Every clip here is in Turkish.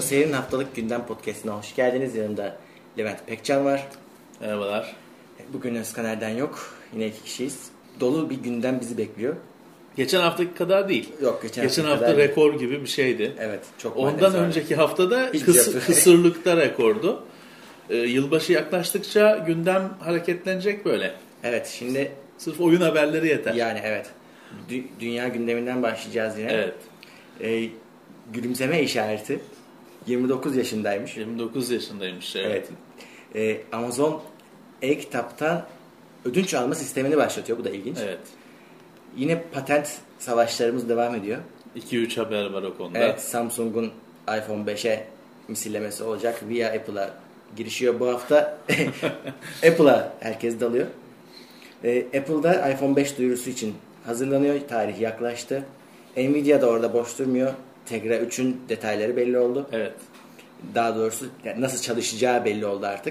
Seyir'in haftalık gündem podcastine hoş geldiniz. Yanımda Levent Pekcan var. Merhabalar. Bugün Özkan Erden yok. Yine iki kişiyiz. Dolu bir gündem bizi bekliyor. Geçen haftaki kadar değil. Yok, geçen hafta rekor gibi bir şeydi. Evet, çok. Ondan önceki haftada kısırlıkta rekordu. Yılbaşı yaklaştıkça gündem hareketlenecek böyle. Evet, şimdi sırf oyun haberleri yeter. Yani evet. Dünya gündeminden başlayacağız yine. Evet. Gülümseme işareti. 29 yaşındaymış. 29 yaşındaymış. Evet. Amazon e-kitaptan ödünç alma sistemini başlatıyor. Bu da ilginç. Evet. Yine patent savaşlarımız devam ediyor. 2-3 haber var o konuda. Evet, Samsung'un iPhone 5'e misillemesi olacak. Via Apple'a girişiyor bu hafta. Apple'a herkes dalıyor. Apple'da iPhone 5 duyurusu için hazırlanıyor. Tarih yaklaştı. Nvidia da orada boş durmuyor. Tegra 3'ün detayları belli oldu. Evet. Daha doğrusu nasıl çalışacağı belli oldu artık.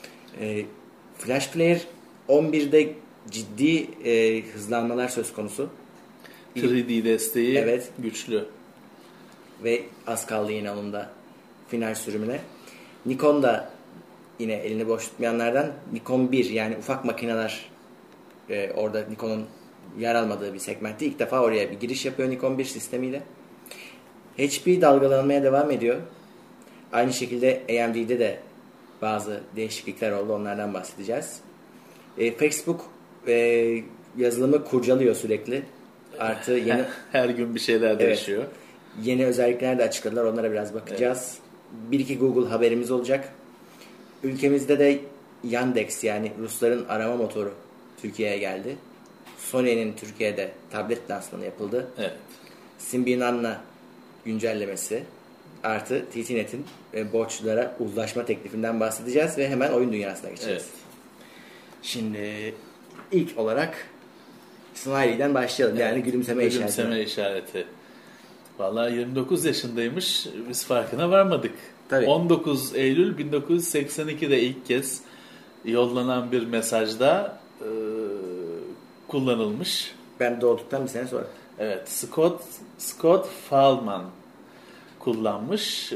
Flash Player 11'de ciddi hızlanmalar söz konusu. 3D desteği evet, güçlü. Ve az kaldı yine onun da final sürümüne. Nikon da yine elini boş tutmayanlardan. Nikon 1, yani ufak makineler, orada Nikon'un yer almadığı bir segmentte ilk defa oraya bir giriş yapıyor Nikon 1 sistemiyle. HP dalgalanmaya devam ediyor. Aynı şekilde AMD'de de bazı değişiklikler oldu. Onlardan bahsedeceğiz. Facebook yazılımı kurcalıyor sürekli. Artı yeni her gün bir şeyler değişiyor. Evet, yeni özellikler de açıkladılar. Onlara biraz bakacağız. Evet. Bir iki Google haberimiz olacak. Ülkemizde de Yandex, yani Rusların arama motoru Türkiye'ye geldi. Sony'nin Türkiye'de tablet lansmanı yapıldı. Evet. Symbian Anna güncellemesi artı TTNet'in borçlulara uzlaşma teklifinden bahsedeceğiz ve hemen oyun dünyasına geçeceğiz. Evet. Şimdi ilk olarak Smiley'den başlayalım. Evet. Yani gülümseme işareti. Vallahi 29 yaşındaymış. Biz farkına varmadık. Tabii. 19 Eylül 1982'de ilk kez yollanan bir mesajda kullanılmış. Ben doğduktan bir sene sonra. Evet. Scott Fahlman kullanmış.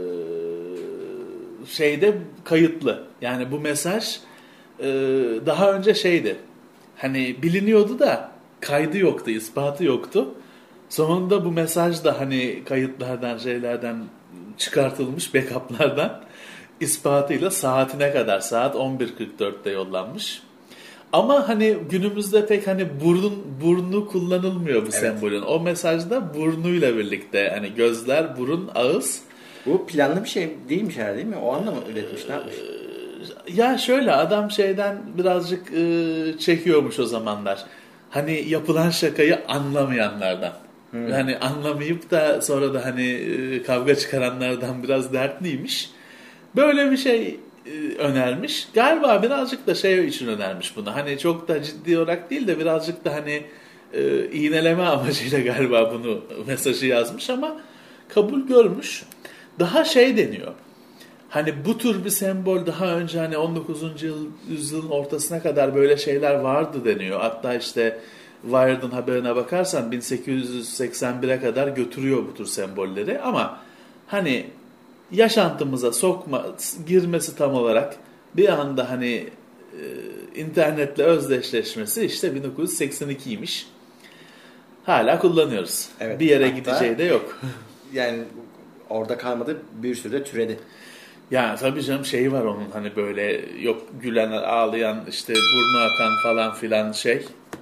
Şeyde kayıtlı. Yani bu mesaj daha önce şeydi. Hani biliniyordu da kaydı yoktu, ispatı yoktu. Sonunda bu mesaj da hani kayıtlardan, şeylerden çıkartılmış, backup'lardan ispatıyla saatine kadar, saat 11.44'te yollanmış. Ama hani günümüzde pek hani burnu kullanılmıyor bu sembolün. O mesajda burnuyla birlikte hani gözler, burun, ağız. Bu planlı bir şey değilmiş herhalde, değil mi? O anda mı üretmiş, ne yapmış? Ya şöyle, adam şeyden birazcık çekiyormuş o zamanlar. Hani yapılan şakayı anlamayanlardan. Hani anlamayıp da sonra da hani kavga çıkaranlardan biraz dertliymiş. Böyle bir şey önermiş. Galiba birazcık da şey için önermiş bunu. Hani çok da ciddi olarak değil de birazcık da hani iğneleme amacıyla galiba bunu mesajı yazmış ama kabul görmüş. Daha şey deniyor. Hani bu tür bir sembol daha önce hani 19. yüzyılın ortasına kadar böyle şeyler vardı deniyor. Hatta işte Wired'ın haberine bakarsan 1881'e kadar götürüyor bu tür sembolleri. Ama hani yaşantımıza girmesi tam olarak bir anda hani internetle özdeşleşmesi işte 1982'ymiş. Hala kullanıyoruz. Evet, bir yere gideceği de yok. Yani orada kalmadı, bir sürü de türedi. Yani tabii canım, şeyi var onun, hani böyle yok gülen, ağlayan, işte burnu akan falan filan şey.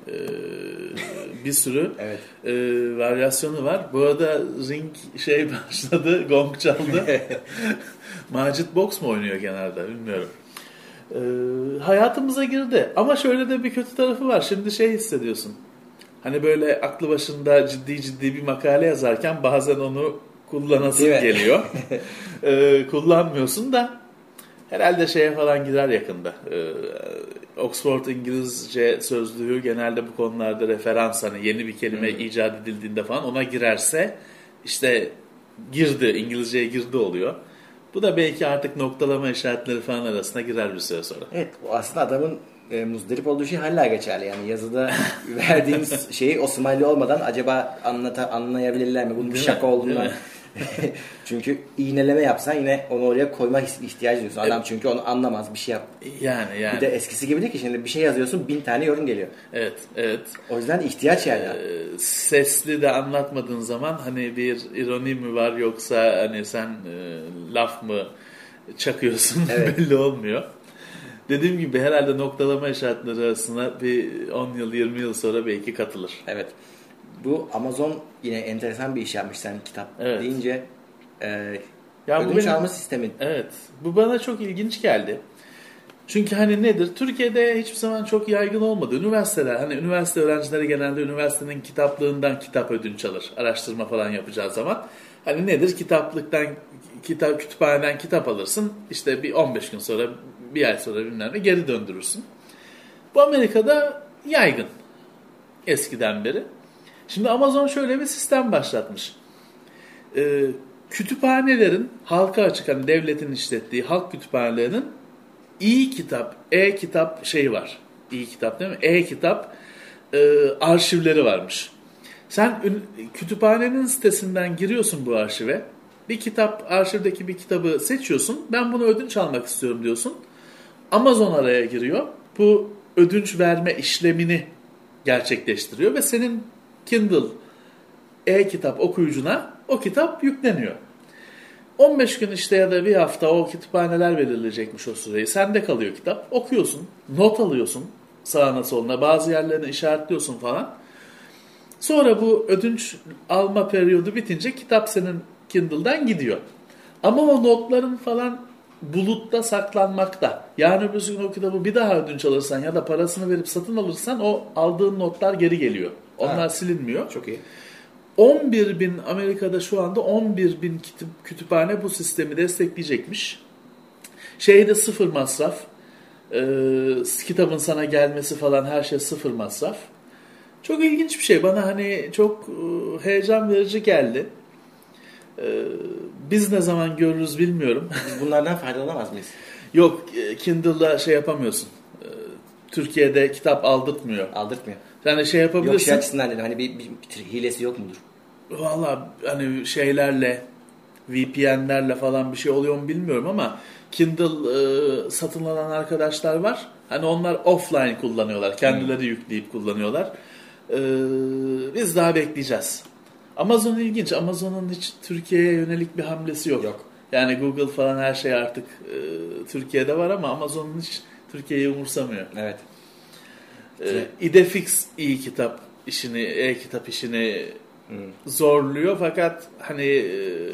Bir sürü evet, varyasyonu var. Bu arada ring şey başladı, gong çaldı. Macit boks mu oynuyor genelde bilmiyorum. Hayatımıza girdi. Ama şöyle de bir kötü tarafı var. Şimdi şey hissediyorsun. Hani böyle aklı başında ciddi bir makale yazarken bazen onu kullanasın geliyor. Kullanmıyorsun da herhalde şeye falan girer yakında. Oxford İngilizce Sözlüğü genelde bu konularda referans, hani yeni bir kelime icat edildiğinde falan ona girerse işte girdi, İngilizceye girdi oluyor. Bu da belki artık noktalama işaretleri falan arasına girer bir süre sonra. Evet, aslında adamın muzdarip olduğu şey hala geçerli. Yani yazıda verdiğimiz şeyi o smiley olmadan acaba anlayabilirler mi? Bunun bir şaka olduğundan Çünkü iğneleme yapsan yine onu oraya koyma ihtiyacı duyuyorsun. Adam çünkü onu anlamaz, bir şey yap. Yani. Bir de eskisi gibi değil ki, şimdi bir şey yazıyorsun 1000 tane yorum geliyor. Evet. O yüzden ihtiyaç yani. Sesli de anlatmadığın zaman hani bir ironi mi var yoksa hani sen laf mı çakıyorsun belli olmuyor. Dediğim gibi herhalde noktalama işaretleri arasında bir 10 yıl 20 yıl sonra belki katılır. Evet. Bu Amazon yine enteresan bir iş yapmış sen kitap deyince. Ödünç alma sistemi. Evet. Bu bana çok ilginç geldi. Çünkü hani nedir? Türkiye'de hiçbir zaman çok yaygın olmadı. Üniversiteler, hani üniversite öğrencileri genelde üniversitenin kitaplığından kitap ödünç alır. Araştırma falan yapacağı zaman. Hani nedir? Kütüphaneden kitap alırsın. İşte bir 15 gün sonra, bir ay sonra bilmem ne geri döndürürsün. Bu Amerika'da yaygın. Eskiden beri. Şimdi Amazon şöyle bir sistem başlatmış. Kütüphanelerin halka açık, hani devletin işlettiği halk kütüphanelerinin e-kitap, e-kitap şeyi var. E-kitap değil mi? E-kitap arşivleri varmış. Sen kütüphanenin sitesinden giriyorsun bu arşive. Bir kitap, arşivdeki bir kitabı seçiyorsun. Ben bunu ödünç almak istiyorum diyorsun. Amazon araya giriyor. Bu ödünç verme işlemini gerçekleştiriyor ve senin Kindle e-kitap okuyucuna o kitap yükleniyor. 15 gün işte ya da bir hafta o kütüphaneler belirleyecekmiş o süreyi. Sende kalıyor kitap. Okuyorsun, not alıyorsun sağına soluna. Bazı yerlerini işaretliyorsun falan. Sonra bu ödünç alma periyodu bitince kitap senin Kindle'dan gidiyor. Ama o notların falan bulutta saklanmakta. Yani öbür gün o kitabı bir daha ödünç alırsan ya da parasını verip satın alırsan o aldığın notlar geri geliyor. Onlar silinmiyor. Çok iyi. 11.000 Amerika'da şu anda 11.000 kütüphane bu sistemi destekleyecekmiş. Şeyde sıfır masraf. Kitabın sana gelmesi falan her şey sıfır masraf. Çok ilginç bir şey. Bana hani çok heyecan verici geldi. Biz ne zaman görürüz bilmiyorum. Biz bunlardan faydalanamaz mıyız? Yok, Kindle'da şey yapamıyorsun. Türkiye'de kitap aldırtmıyor. Aldırtmıyor. Yani şey yapabilirsin. Yok, şey açısından dedim. Hani bir hilesi yok mudur? Valla hani şeylerle, VPN'lerle falan bir şey oluyor mu bilmiyorum ama Kindle satın alan arkadaşlar var. Hani onlar offline kullanıyorlar. Kendileri yükleyip kullanıyorlar. Biz daha bekleyeceğiz. Amazon ilginç. Amazon'un hiç Türkiye'ye yönelik bir hamlesi yok. Yani Google falan her şey artık Türkiye'de var ama Amazon'un hiç Türkiye'yi umursamıyor. Evet. İdefix e-kitap işini, e-kitap işini zorluyor fakat hani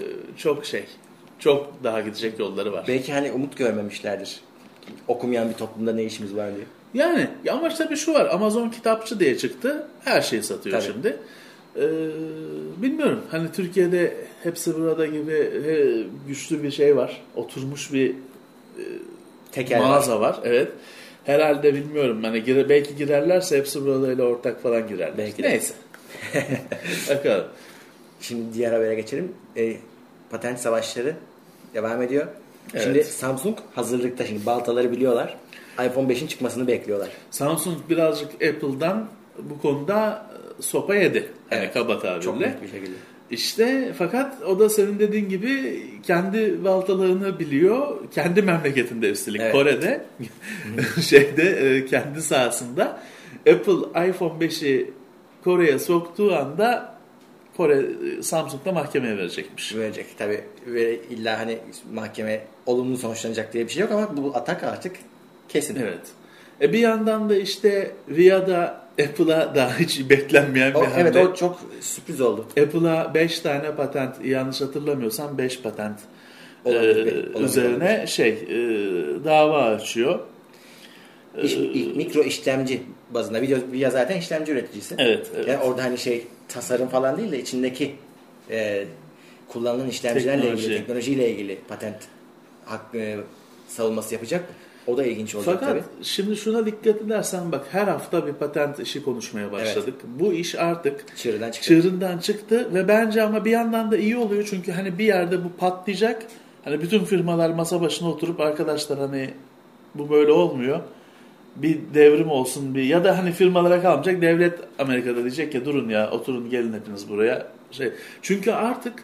çok daha gidecek yolları var. Belki hani umut görmemişlerdir. Okumayan bir toplumda ne işimiz var diye. Yani ama tabii şu var, Amazon kitapçı diye çıktı. Her şeyi satıyor şimdi. Bilmiyorum. Hani Türkiye'de hepsi burada gibi güçlü bir şey var. Oturmuş bir mağaza var. Evet. Herhalde bilmiyorum. Hani belki girerlerse hepsi buradayla ortak falan girerler. Belki neyse. Bakalım. Şimdi diğer habere geçelim. Patent savaşları devam ediyor. Evet. Şimdi Samsung hazırlıkta, şimdi baltaları biliyorlar. iPhone 5'in çıkmasını bekliyorlar. Samsung birazcık Apple'dan bu konuda sopa yedi. Hani kaba tabirle. Çok büyük bir şekilde. İşte fakat o da senin dediğin gibi kendi baltalarını biliyor. Kendi memleketinde üstelik, evet. Kore'de kendi sahasında Apple iPhone 5'i Kore'ye soktuğu anda Kore Samsung'da mahkemeye verecekmiş. Verecek tabii. Ve illa hani mahkeme olumlu sonuçlanacak diye bir şey yok ama bu atak artık kesin. Evet. Bir yandan da işte VIA'da Apple'a daha hiç beklenmeyen bir hamle. Evet, o çok sürpriz oldu. Apple'a 5 tane patent, yanlış hatırlamıyorsam 5 patent üzerine dava açıyor. Mikro işlemci bazında. VIA zaten işlemci üreticisi. Evet. Yani orada hani tasarım falan değil de içindeki kullanılan işlemcilerle ilgili, teknolojiyle ilgili patent savunması yapacak. O da ilginç olacak. Fakat tabii. Şimdi şuna dikkat edersen bak, her hafta bir patent işi konuşmaya başladık. Evet. Bu iş artık çığırından çıktı ve bence ama bir yandan da iyi oluyor çünkü hani bir yerde bu patlayacak. Hani bütün firmalar masa başına oturup arkadaşlar hani bu böyle olmuyor. Bir devrim olsun ya da hani firmalara kalmayacak, devlet Amerika'da diyecek ki durun ya, oturun gelin hepiniz buraya. Çünkü artık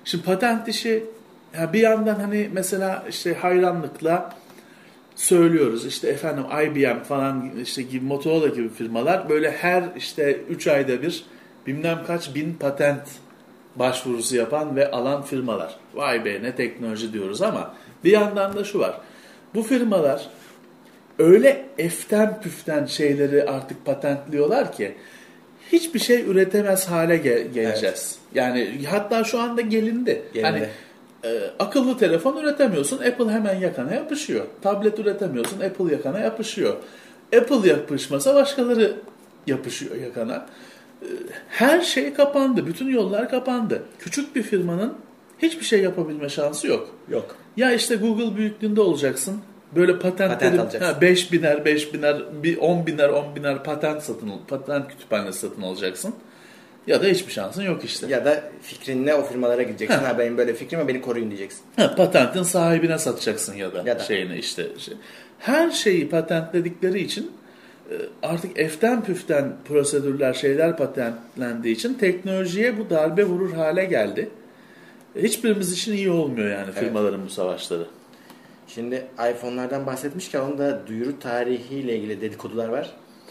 Şimdi patent işi bir yandan hani mesela işte hayranlıkla söylüyoruz. İşte efendim IBM falan işte gibi Motorola gibi firmalar böyle her işte 3 ayda bir bilmem kaç bin patent başvurusu yapan ve alan firmalar. Vay be ne teknoloji diyoruz ama bir yandan da şu var. Bu firmalar öyle eften püften şeyleri artık patentliyorlar ki hiçbir şey üretemez hale geleceğiz. Evet. Yani hatta şu anda gelindi. Hani akıllı telefon üretemiyorsun, Apple hemen yakana yapışıyor. Tablet üretemiyorsun, Apple yakana yapışıyor. Apple yapışmasa başkaları yapışıyor yakana. Her şey kapandı, bütün yollar kapandı. Küçük bir firmanın hiçbir şey yapabilme şansı yok. Yok. Ya işte Google büyüklüğünde olacaksın. Böyle patentlerin 5.000'er, 10.000'er patent kütüphanesi satın alacaksın. Ya da hiçbir şansın yok işte. Ya da fikrinle o firmalara gideceksin. Benim böyle fikrim var, beni koruyun diyeceksin. Patentin sahibine satacaksın ya da. Şeyini işte. Her şeyi patentledikleri için artık eften püften prosedürler, şeyler patentlendiği için teknolojiye bu darbe vurur hale geldi. Hiçbirimiz için iyi olmuyor yani firmaların bu savaşları. Şimdi iPhone'lardan bahsetmişken onun da duyuru tarihiyle ilgili dedikodular var.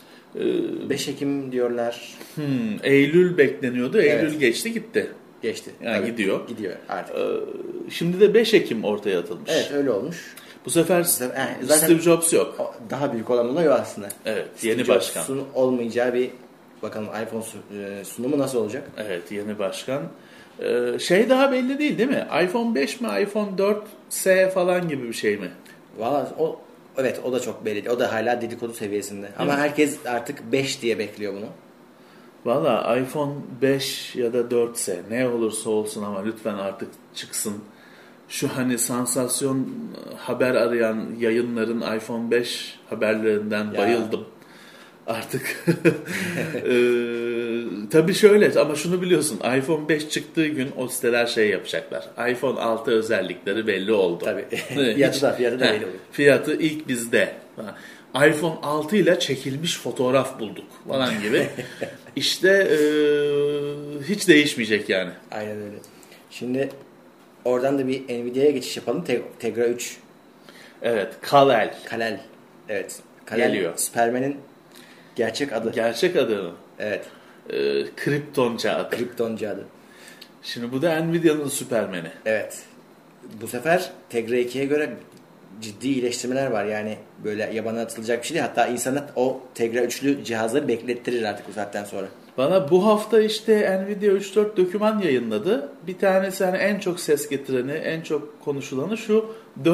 5 Ekim diyorlar. Eylül bekleniyordu. Eylül geçti gitti. Geçti. Yani tabii, gidiyor. Gidiyor artık. Şimdi de 5 Ekim ortaya atılmış. Evet öyle olmuş. Bu sefer Steve Jobs yok. Daha büyük olan olay o aslında. Evet, Steve yeni başkan. Jobs'un olmayacağı bir bakalım iPhone sunumu nasıl olacak? Evet, yeni başkan. Şey daha belli değil mi? iPhone 5 mi, iPhone 4S falan gibi bir şey mi? Valla o da çok belli. O da hala dedikodu seviyesinde. Ama herkes artık 5 diye bekliyor bunu. Valla iPhone 5 ya da 4S ne olursa olsun ama lütfen artık çıksın. Şu hani sansasyon haber arayan yayınların iPhone 5 haberlerinden bayıldım. Artık tabii şöyle ama şunu biliyorsun, iPhone 5 çıktığı gün o siteler şey yapacaklar. iPhone 6 özellikleri belli oldu. Tabii. fiyatı da belli oldu. Fiyatı ilk bizde. iPhone 6 ile çekilmiş fotoğraf bulduk falan gibi. İşte hiç değişmeyecek yani. Aynen öyle. Şimdi oradan da bir Nvidia'ya geçiş yapalım. Tegra 3. Evet. Kalel. Evet. Kalel geliyor. Superman'in gerçek adı. Gerçek adı mı? Evet. Kriptonca adı. Şimdi bu da Nvidia'nın Superman'i. Evet. Bu sefer Tegra 2'ye göre ciddi iyileştirmeler var. Yani böyle yabana atılacak bir şey değil. Hatta insana o Tegra 3'lü cihazları beklettirir artık bu saatten sonra. Bana bu hafta işte Nvidia 3-4 doküman yayınladı. Bir tanesi hani en çok ses getireni, en çok konuşulanı şu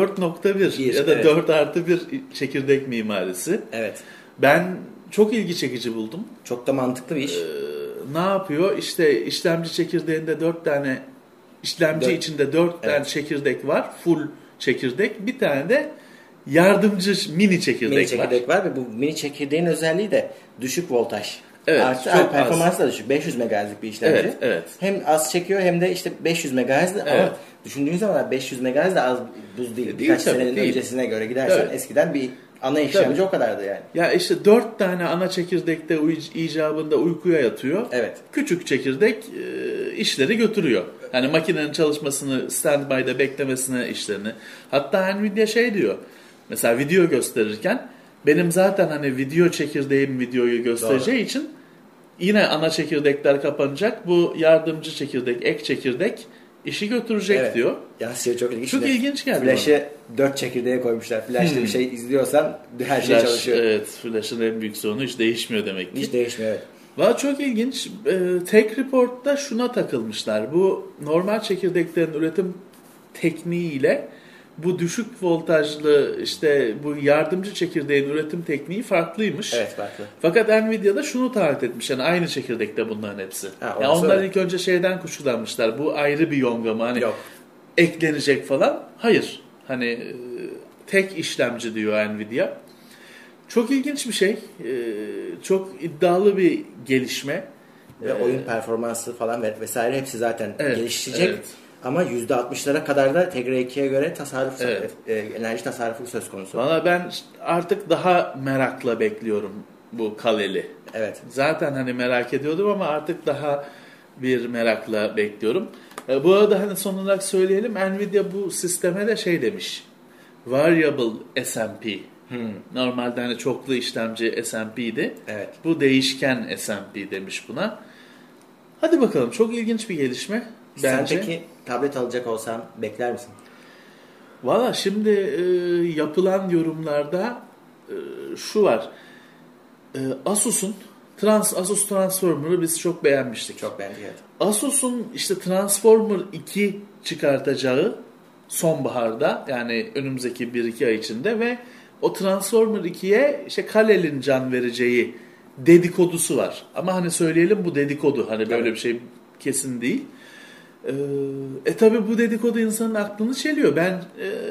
4.1 ya da 4+1 çekirdek mimarisi. Evet. Ben çok ilgi çekici buldum. Çok da mantıklı bir iş. Ne yapıyor? İşte işlemci çekirdeğinde 4 tane işlemci içinde 4 tane çekirdek var. Full çekirdek. Bir tane de yardımcı mini çekirdek var. Ve bu mini çekirdeğin özelliği de düşük voltaj. Evet, artı performansı da düşük. 500 MHz'lik bir işlemci. Evet. Hem az çekiyor hem de işte 500 MHz ama düşündüğün zaman 500 MHz de az buz değil. Birkaç senenin öncesine göre gidersen eskiden bir ana işlemci o kadardı yani. Ya işte 4 tane ana çekirdekte icabında uykuya yatıyor. Evet. Küçük çekirdek işleri götürüyor. Yani makinenin çalışmasını, standby'da beklemesine işlerini. Hatta Nvidia şey diyor. Mesela video gösterirken benim zaten hani video çekirdeğim videoyu göstereceği için yine ana çekirdekler kapanacak. Bu yardımcı çekirdek, ek çekirdek işi götürecek diyor. Ya çok ilginç. Çok ilginç geldi. Flash'ı 4 çekirdeğe koymuşlar. Flash'ta bir şey izliyorsan her şey çalışıyor. Evet. Flash'ın en büyük sorunu hiç değişmiyor demek ki. Hiç değişmiyor, evet. Valla çok ilginç. Tech Report'ta şuna takılmışlar. Bu normal çekirdeklerin üretim tekniğiyle bu düşük voltajlı işte bu yardımcı çekirdeğin üretim tekniği farklıymış. Evet, farklı. Fakat Nvidia'da şunu taahhüt etmiş. Yani aynı çekirdekte bunların hepsi. Yani onlar ilk önce şeyden kuşkulanmışlar. Bu ayrı bir yonga mı? Hani eklenecek falan. Hayır. Hani tek işlemci diyor Nvidia. Çok ilginç bir şey. Çok iddialı bir gelişme. Ve oyun performansı falan vesaire hepsi zaten gelişecek. Evet. Ama %60'lara kadar da Tegra 2'ye göre tasarruf, enerji tasarrufu söz konusu. Valla ben artık daha merakla bekliyorum bu Kalel'i. Evet. Zaten hani merak ediyordum ama artık daha bir merakla bekliyorum. Bu arada hani son olarak söyleyelim, Nvidia bu sisteme de şey demiş. Variable SMP. Normalde hani çoklu işlemci SMP'ydi. Evet. Bu değişken SMP demiş buna. Hadi bakalım, çok ilginç bir gelişme bence. Sen peki tablet alacak olsan bekler misin? Valla şimdi yapılan yorumlarda şu var. Asus Transformer'ı biz çok beğenmiştik. Çok beğendik, evet. Asus'un işte Transformer 2 çıkartacağı sonbaharda, yani önümüzdeki 1-2 ay içinde ve o Transformer 2'ye işte Kalel'in can vereceği dedikodusu var. Ama hani söyleyelim, bu dedikodu. Hani böyle bir şey kesin değil. Tabi bu dedikodu insanın aklını çeliyor. Ben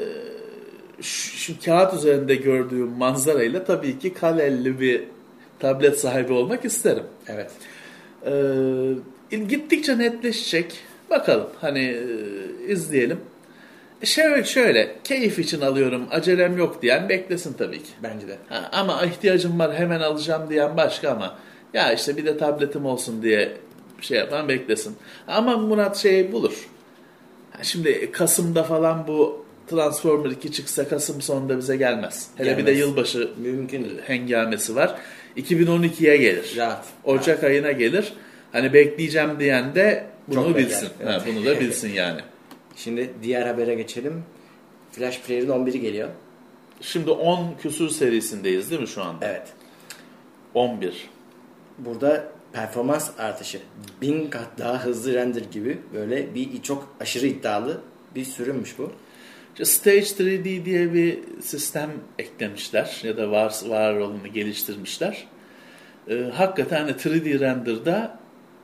şu kağıt üzerinde gördüğüm manzarayla tabii ki Kalel'li bir tablet sahibi olmak isterim. Evet. Gittikçe netleşecek. Bakalım hani izleyelim. Şöyle keyif için alıyorum, acelem yok diyen beklesin tabii ki. Bence de. Ama ihtiyacım var, hemen alacağım diyen başka, ama ya işte bir de tabletim olsun diye şey yapan beklesin. Ama Murat şey bulur. Şimdi Kasım'da falan bu Transformer 2 çıksa Kasım sonunda bize gelmez. Hele bir de yılbaşı mümkün hengamesi var. 2012'ye gelir. Rahat. Ocak ayına gelir. Hani bekleyeceğim diyen de bunu çok bilsin. Evet. Bunu da bilsin yani. Şimdi diğer habere geçelim. Flash Player'ın 11'i geliyor. Şimdi 10 küsur serisindeyiz değil mi şu anda? Evet. 11. Burada performans artışı 1000 kat daha hızlı render gibi böyle bir çok aşırı iddialı bir sürümmüş bu. Stage 3D diye bir sistem eklemişler ya da var olanı geliştirmişler. Hakikaten hani 3D render'da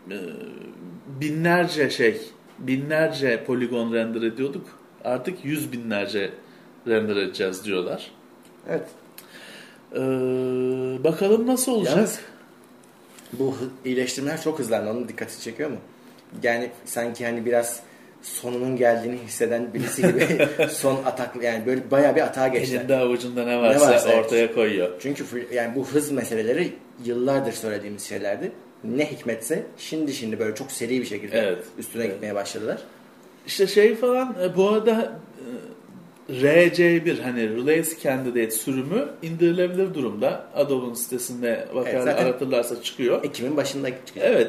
binlerce poligon render ediyorduk. Artık 100 binlerce render edeceğiz diyorlar. Evet. Bakalım nasıl olacak? Yalnız bu iyileştirmeler çok hızlandı. Onun dikkati çekiyor mu? Yani sanki hani biraz sonunun geldiğini hisseden birisi gibi son atak, yani böyle bayağı bir atağa geçti. Elinde avucunda ne varsa ortaya koyuyor. Çünkü yani bu hız meseleleri yıllardır söylediğimiz şeylerdi. Ne hikmetse şimdi böyle çok seri bir şekilde üstüne gitmeye başladılar. İşte şey falan, bu arada RC1 hani Release Candidate sürümü indirilebilir durumda. Adobe'un sitesinde aratırlarsa çıkıyor. Ekim'in başında çıkacak. Evet.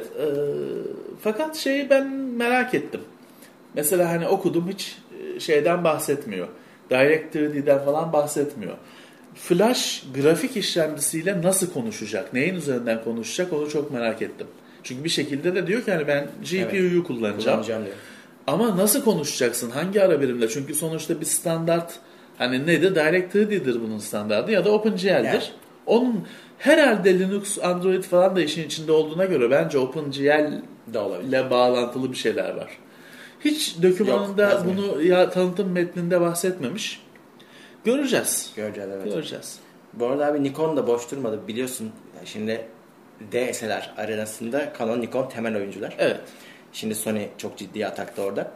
Fakat şeyi ben merak ettim. Mesela hani okudum, hiç şeyden bahsetmiyor. Direct3D'den falan bahsetmiyor. Flash grafik işlemcisiyle nasıl konuşacak? Neyin üzerinden konuşacak? Onu çok merak ettim. Çünkü bir şekilde de diyor ki hani ben GPU'yu kullanacağım diyor. Ama nasıl konuşacaksın? Hangi ara birimle? Çünkü sonuçta bir standart, hani nedir? Direct3D'dir bunun standartı ya da OpenGL'dir. Yani. Onun herhalde Linux, Android falan da işin içinde olduğuna göre bence OpenGL ile bağlantılı bir şeyler var. Hiç dokümanında bunu tanıtım metninde bahsetmemiş. Göreceğiz. Göreceğiz. Bu arada abi Nikon da boş durmadı biliyorsun. Şimdi DSLR arenasında Canon, Nikon temel oyuncular. Evet. Şimdi Sony çok ciddi atakta orada.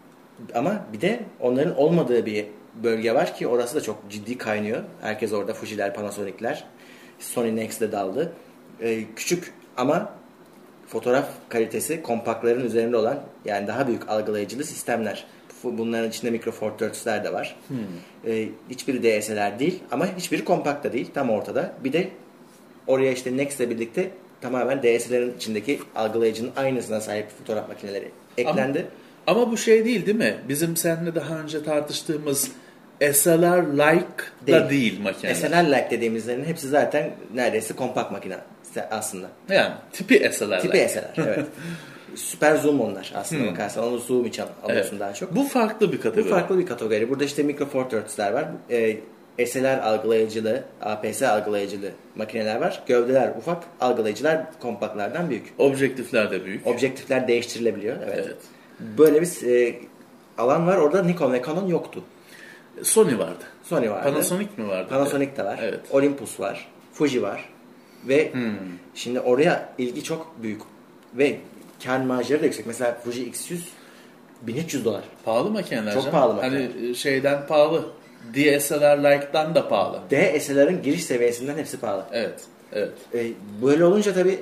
Ama bir de onların olmadığı bir bölge var ki orası da çok ciddi kaynıyor. Herkes orada, Fuji'ler, Panasonic'ler. Sony Next'de daldı. Küçük ama fotoğraf kalitesi kompaktların üzerinde olan, yani daha büyük algılayıcılı sistemler. Bunların içinde Micro Four Thirds'ler de var. Hiçbiri DSLR değil ama hiçbiri kompakt da değil. Tam ortada. Bir de oraya işte Next'le birlikte tamamen DSLR'ın içindeki algılayıcının aynısına sahip fotoğraf makineleri eklendi. Ama bu şey değil mi? Bizim seninle daha önce tartıştığımız SLR-like da değil makineler. SLR-like dediğimizlerin hepsi zaten neredeyse kompakt makine aslında. Yani tipi SLR-like. Tipi SLR, evet. Süper zoom onlar aslında bakarsan. Onu zoom için alıyorsun daha çok. Bu farklı bir kategori. Burada işte Micro Four Thirds'ler var. SLR algılayıcılı, APS algılayıcılı makineler var. Gövdeler ufak, algılayıcılar kompaktlardan büyük. Objektifler de büyük. Objektifler değiştirilebiliyor. Evet. Böyle bir alan var. Orada Nikon ve Canon yoktu. Sony vardı. Panasonic mi vardı? Panasonic de var. Evet. Olympus var. Fuji var. Ve şimdi oraya ilgi çok büyük. Ve kar marjları da yüksek. Mesela Fuji X100 $1300. Pahalı makineler. Çok pahalı makineler. Hani şeyden pahalı. DSLR-like'dan da pahalı. DSLR'ın giriş seviyesinden hepsi pahalı. Evet. Böyle olunca tabii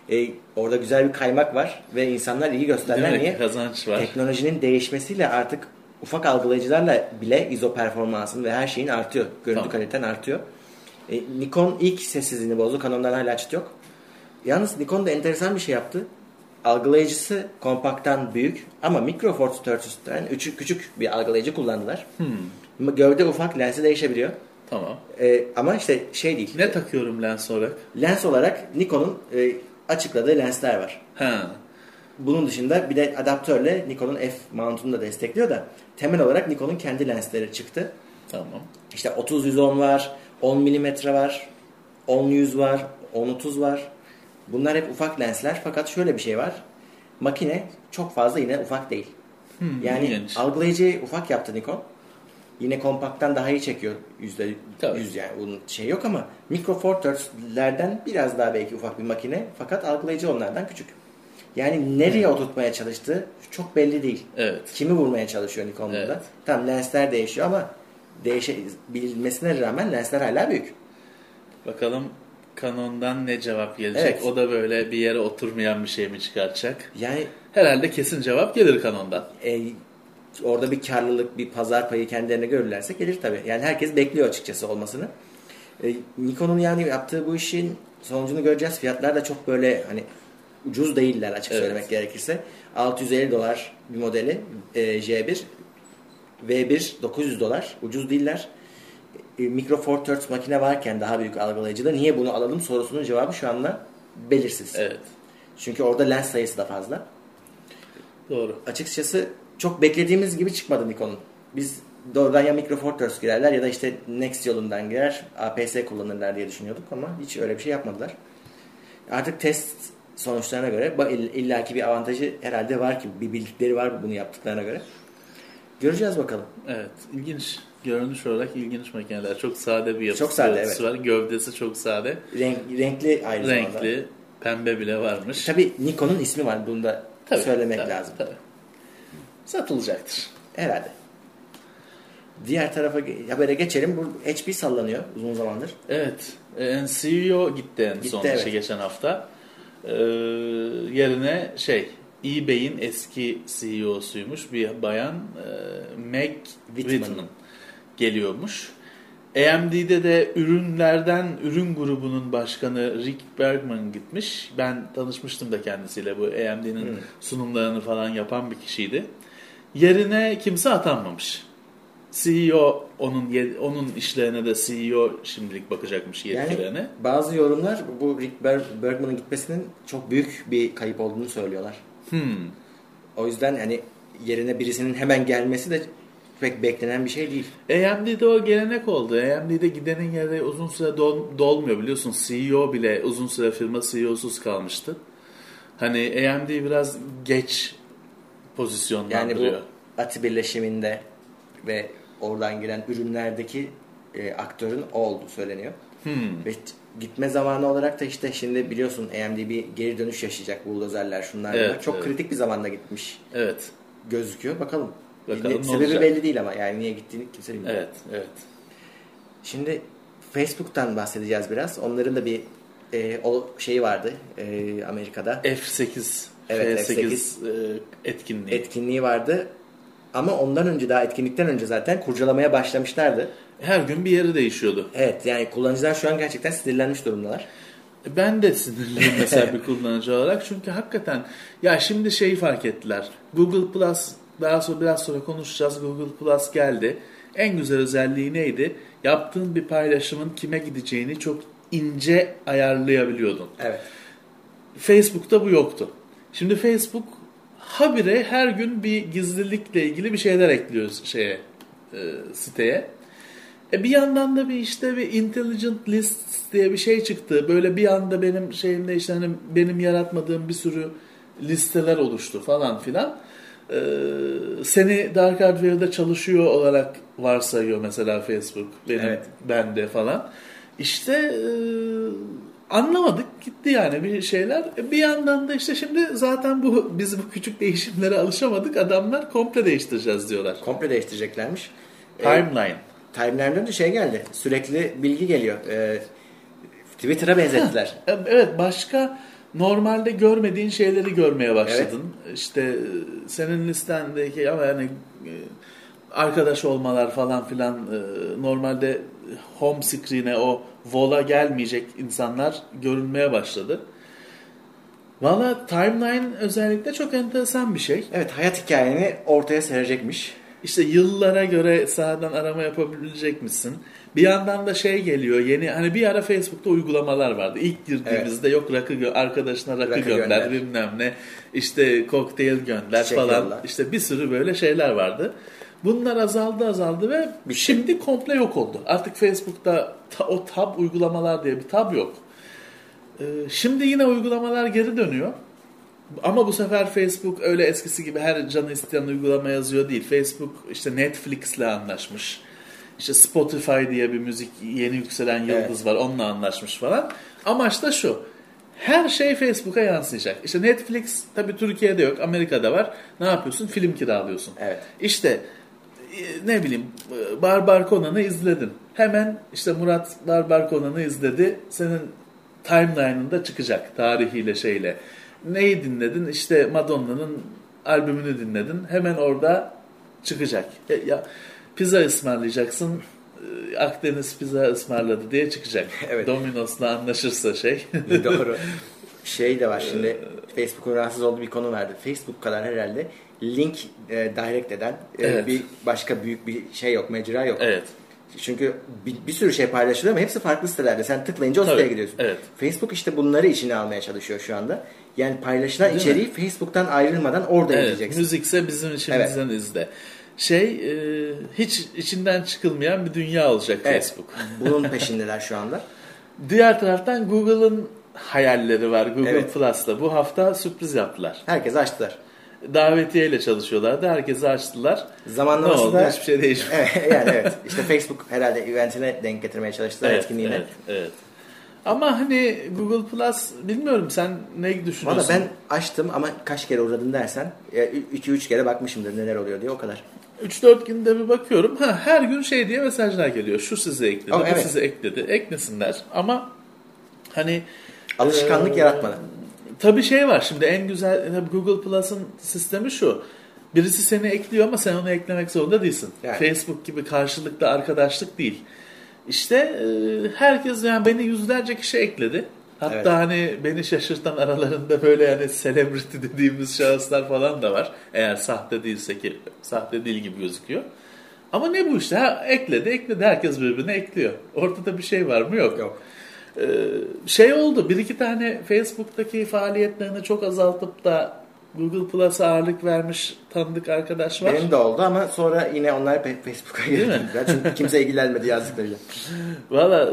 Orada güzel bir kaymak var ve insanlar iyi gösterler. Niye? Kazanç var. Teknolojinin değişmesiyle artık ufak algılayıcılarla bile ISO performansın ve her şeyin artıyor. Görüntü kaliten artıyor. Nikon ilk sessizliğini bozdu. Canon'dan hala çıt yok. Yalnız Nikon da enteresan bir şey yaptı. Algılayıcısı kompakttan büyük ama Micro Four Thirds'ten küçük bir algılayıcı kullandılar. Gövde ufak, lensi değişebiliyor. Tamam. Ama işte şey değil. Ne takıyorum lens olarak? Lens olarak Nikon'un açıkladığı lensler var. Ha. Bunun dışında bir de adaptörle Nikon'un F mount'unu da destekliyor da temel olarak Nikon'un kendi lensleri çıktı. Tamam. İşte 30-110 var, 10 mm var, 10-100 var, 10-30 var. Bunlar hep ufak lensler fakat şöyle bir şey var. Makine çok fazla yine ufak değil. Yani ilginç. Algılayıcıyı ufak yaptı Nikon. Yine kompakttan daha iyi çekiyor %100 yani bunun şey yok ama Micro Four Thirds'lerden biraz daha belki ufak bir makine fakat algılayıcı onlardan küçük. Yani nereye oturtmaya çalıştığı çok belli değil. Evet. Kimi vurmaya çalışıyor Nikon burada? Evet. Tamam lensler değişiyor ama değişebilmesine rağmen lensler hala büyük. Bakalım Canon'dan ne cevap gelecek? Evet. O da böyle bir yere oturmayan bir şey mi çıkartacak? Yani herhalde kesin cevap gelir Canon'dan. Orada bir karlılık, bir pazar payı kendilerine görürlerse gelir tabii. Yani herkes bekliyor açıkçası olmasını. Nikon'un yani yaptığı bu işin sonucunu göreceğiz. Fiyatlar da çok böyle hani ucuz değiller açık söylemek gerekirse. $650 bir modeli J1, V1 $900 ucuz değiller. Micro Four Thirds makine varken daha büyük algılayıcıda niye bunu alalım sorusunun cevabı şu anda belirsiz. Evet. Çünkü orada lens sayısı da fazla. Doğru. Açıkçası çok beklediğimiz gibi çıkmadı Nikon'un. Biz doğrudan ya Micro Four Thirds girerler ya da işte Next yolundan girer APS kullanırlar diye düşünüyorduk ama hiç öyle bir şey yapmadılar. Artık test sonuçlarına göre illaki bir avantajı herhalde var ki bir bildikleri var bunu yaptıklarına göre. Göreceğiz bakalım. Evet. İlginç. Görünüş olarak ilginç makineler. Çok sade bir yapısı çok sade, evet. var. Gövdesi çok sade. Renkli aynı zamanda. Renkli. Pembe bile varmış. Tabii Nikon'un ismi var. Bunu da söylemek lazım. Tabii. Satılacaktır. Herhalde. Diğer tarafa habere geçelim. Bu HP sallanıyor uzun zamandır. Evet. CEO gitti en son evet. geçen hafta. Yerine eBay'in eski CEO'suymuş bir bayan Meg Whitman geliyormuş. AMD'de de ürün grubunun başkanı Rick Bergman gitmiş. Ben tanışmıştım da kendisiyle, bu AMD'nin sunumlarını falan yapan bir kişiydi. Yerine kimse atanmamış. CEO onun işlerine de CEO şimdilik bakacakmış yetkilerine. Yani bazı yorumlar bu Rick Bergman'ın gitmesinin çok büyük bir kayıp olduğunu söylüyorlar. O yüzden yani yerine birisinin hemen gelmesi de pek beklenen bir şey değil. AMD'de o gelenek oldu. AMD'de gidenin yeri uzun süre dolmuyor biliyorsun. CEO bile uzun süre firma CEO'suz kalmıştı. Hani AMD biraz geç pozisyonlandırıyor. Yani bu ATI birleşiminde ve oradan gelen ürünlerdeki aktörün o olduğu söyleniyor. Ve gitme zamanı olarak da işte şimdi biliyorsun AMD bir geri dönüş yaşayacak, buldozerler şunlar. Evet, çok kritik bir zamanda gitmiş. Evet. Gözüküyor. Bakalım Sebebi olacak? Belli değil ama yani niye gittiğini kimse bilmiyor. Evet. Şimdi Facebook'tan bahsedeceğiz biraz. Onların da bir o şeyi vardı Amerika'da. F8 etkinliği vardı. Ama ondan önce, daha etkinlikten önce zaten kurcalamaya başlamışlardı. Her gün bir yeri değişiyordu. Evet, yani kullanıcılar şu an gerçekten sinirlenmiş durumdalar. Ben de sinirliyim mesela bir kullanıcı olarak. Çünkü hakikaten ya şimdi şeyi fark ettiler. Google Plus, biraz sonra konuşacağız. Google Plus geldi. En güzel özelliği neydi? Yaptığın bir paylaşımın kime gideceğini çok ince ayarlayabiliyordun. Evet. Facebook'ta bu yoktu. Şimdi Facebook habire her gün bir gizlilikle ilgili bir şeyler ekliyor siteye. Bir yandan da bir intelligent list diye bir şey çıktı. Böyle bir anda benim şeyimde hani benim yaratmadığım bir sürü listeler oluştu falan filan. Seni Dark Hardware'da çalışıyor olarak varsayıyor mesela Facebook. Bende falan. Anlamadık gitti yani bir şeyler. Bir yandan da şimdi zaten biz bu küçük değişimlere alışamadık. Adamlar komple değiştireceğiz diyorlar. Komple değiştireceklermiş. Timeline'den de geldi. Sürekli bilgi geliyor. Twitter'a benzettiler. Evet, başka normalde görmediğin şeyleri görmeye başladın. Evet. İşte senin listendeki ama yani arkadaş olmalar falan filan normalde home screen'e o wall'a gelmeyecek insanlar görünmeye başladı. Valla timeline özellikle çok enteresan bir şey. Evet, hayat hikayeni ortaya serecekmiş. İşte yıllara göre sağdan arama yapabilecek misin? Bir yandan da şey geliyor yeni, hani bir ara Facebook'ta uygulamalar vardı. İlk girdiğimizde yok arkadaşına rakı gönder bilmem ne, işte kokteyl gönder çiçek falan yolla. İşte bir sürü böyle şeyler vardı. Bunlar azaldı ve şimdi komple yok oldu. Artık Facebook'ta o tab uygulamalar diye bir tab yok. Şimdi yine uygulamalar geri dönüyor. Ama bu sefer Facebook öyle eskisi gibi her canı isteyen uygulama yazıyor değil. Facebook işte Netflix'le anlaşmış. İşte Spotify diye bir müzik yeni yükselen yıldız var. Onunla anlaşmış falan. Amaç da şu. Her şey Facebook'a yansıyacak. İşte Netflix tabii Türkiye'de yok. Amerika'da var. Ne yapıyorsun? Film kiralıyorsun. Evet. İşte ne bileyim Barbar Conan'ı izledin. Hemen işte Murat Barbar Conan'ı izledi. Senin timeline'ında çıkacak tarihiyle şeyle. Neyi dinledin? İşte Madonna'nın albümünü dinledin. Hemen orada çıkacak. Ya pizza ısmarlayacaksın. Akdeniz pizza ısmarladı diye çıkacak. Evet. Domino's'la anlaşırsa şey. Doğru. Şey de var şimdi Facebook'un rahatsız olduğu bir konu vardı. Facebook kadar herhalde link direct eden bir başka büyük bir şey yok, mecra yok. Evet. Çünkü bir sürü şey paylaşılıyor ama hepsi farklı sitelerde. Sen tıklayınca o siteye gidiyorsun. Evet. Facebook işte bunları içine almaya çalışıyor şu anda. Yani paylaşılan değil içeriği mi? Facebook'tan ayrılmadan orada izleyeceksin. Müzikse bizim içimizden izle. Hiç içinden çıkılmayan bir dünya olacak Facebook. Bunun peşindeler şu anda. Diğer taraftan Google'ın hayalleri var. Google Plus'ta. Bu hafta sürpriz yaptılar. Herkese açtılar. Davetiyeyle çalışıyorlardı. Herkese açtılar. Zamanlaması ne oldu? Hiçbir şey değişmedi. Evet. İşte Facebook herhalde eventine denk getirmeye çalıştılar etkinliğine. Evet. Ama hani Google Plus bilmiyorum sen ne düşünüyorsun? Valla ben açtım ama kaç kere uğradım dersen 2-3 kere bakmışımdır neler oluyor diye o kadar. 3-4 günde bir bakıyorum. Her gün şey diye mesajlar geliyor. Şu size ekledi, bu size ekledi. Eklesinler ama hani alışkanlık yaratmadan. Tabii şey var şimdi en güzel Google Plus'ın sistemi şu. Birisi seni ekliyor ama sen onu eklemek zorunda değilsin. Yani. Facebook gibi karşılıklı arkadaşlık değil. İşte herkes yani beni yüzlerce kişi ekledi. Hatta hani beni şaşırtan aralarında böyle yani celebrity dediğimiz şahıslar falan da var. Eğer sahte değilse ki sahte değil gibi gözüküyor. Ama ne bu işte? Ekledi. Herkes birbirine ekliyor. Ortada bir şey var mı? Yok. Şey oldu. Bir iki tane Facebook'taki faaliyetlerini çok azaltıp da Google Plus'a ağırlık vermiş tanıdık arkadaş var. Benim de oldu ama sonra yine onlar Facebook'a girdiler. Çünkü kimse ilgilenmedi yazdıklarıyla. Valla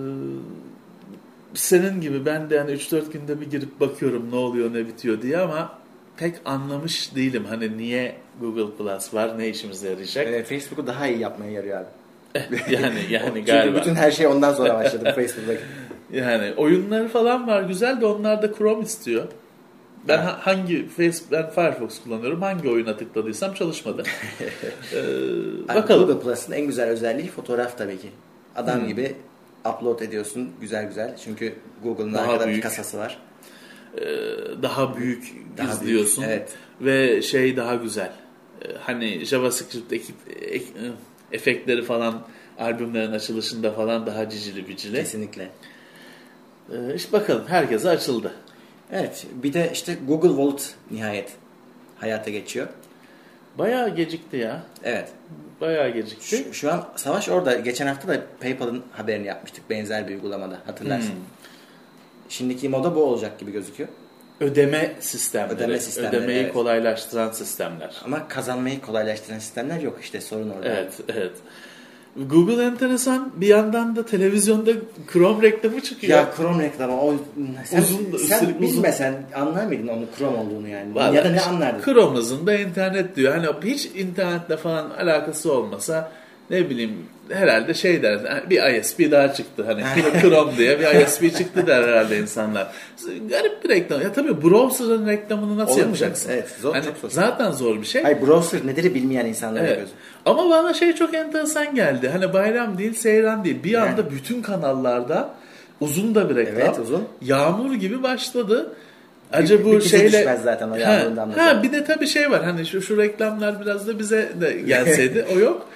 senin gibi ben de yani 3-4 günde bir girip bakıyorum ne oluyor ne bitiyor diye ama pek anlamış değilim. Hani niye Google Plus var, ne işimize yarayacak? Facebook'u daha iyi yapmaya yarıyor abi. yani galiba. Çünkü bütün her şey ondan sonra başladı Facebook'taki. Yani oyunları falan var güzel de onlar da Chrome istiyor. Ben ben Firefox kullanıyorum. Hangi oyuna tıkladıysam çalışmadı. Bakalım. Google Plus'ın en güzel özelliği fotoğraf tabii ki. Adam gibi upload ediyorsun güzel. Çünkü Google'ın arkada bir kasası var. Daha büyük izliyorsun. Evet. Ve şey daha güzel. Hani JavaScript efektleri falan albümlerin açılışında falan daha cicili bicili. Kesinlikle. İşte bakalım herkese açıldı. Evet. Bir de işte Google Vault nihayet hayata geçiyor. Bayağı gecikti ya. Evet. Bayağı gecikti. Şu an Savaş orada. Geçen hafta da PayPal'ın haberini yapmıştık. Benzer bir uygulamada. Hatırlarsın. Şimdiki moda bu olacak gibi gözüküyor. Ödeme sistemleri. Ödemeyi kolaylaştıran sistemler. Ama kazanmayı kolaylaştıran sistemler yok. İşte sorun orada. Evet. Google enteresan. Bir yandan da televizyonda Chrome reklamı çıkıyor. Ya Chrome reklamı. Sen bilmesen anlar mıydın onun Chrome olduğunu yani? Vallahi ya da ne anlardın? Chrome hızında internet diyor. Hani hiç internetle falan alakası olmasa ne bileyim herhalde şey der. Bir ISP daha çıktı. Hani Chrome diye bir ISP çıktı der herhalde insanlar. Garip bir reklam. Ya tabii browser'ın reklamını nasıl yapacaksın? Evet, zor, hani çok zor. Zaten zor bir şey. Hayır, browser nedir bilmeyen insanlar yapıyorsun. Ama bana şey çok enteresan geldi. Hani bayram değil, seyran değil. Bir anda bütün kanallarda Uzun da bir reklam. Evet, uzun. Yağmur gibi başladı. Acaba bu bize şeyle düşmez zaten o yağmurdan da. Bir de tabii şey var. Hani şu reklamlar biraz da bize de gelseydi. O yok.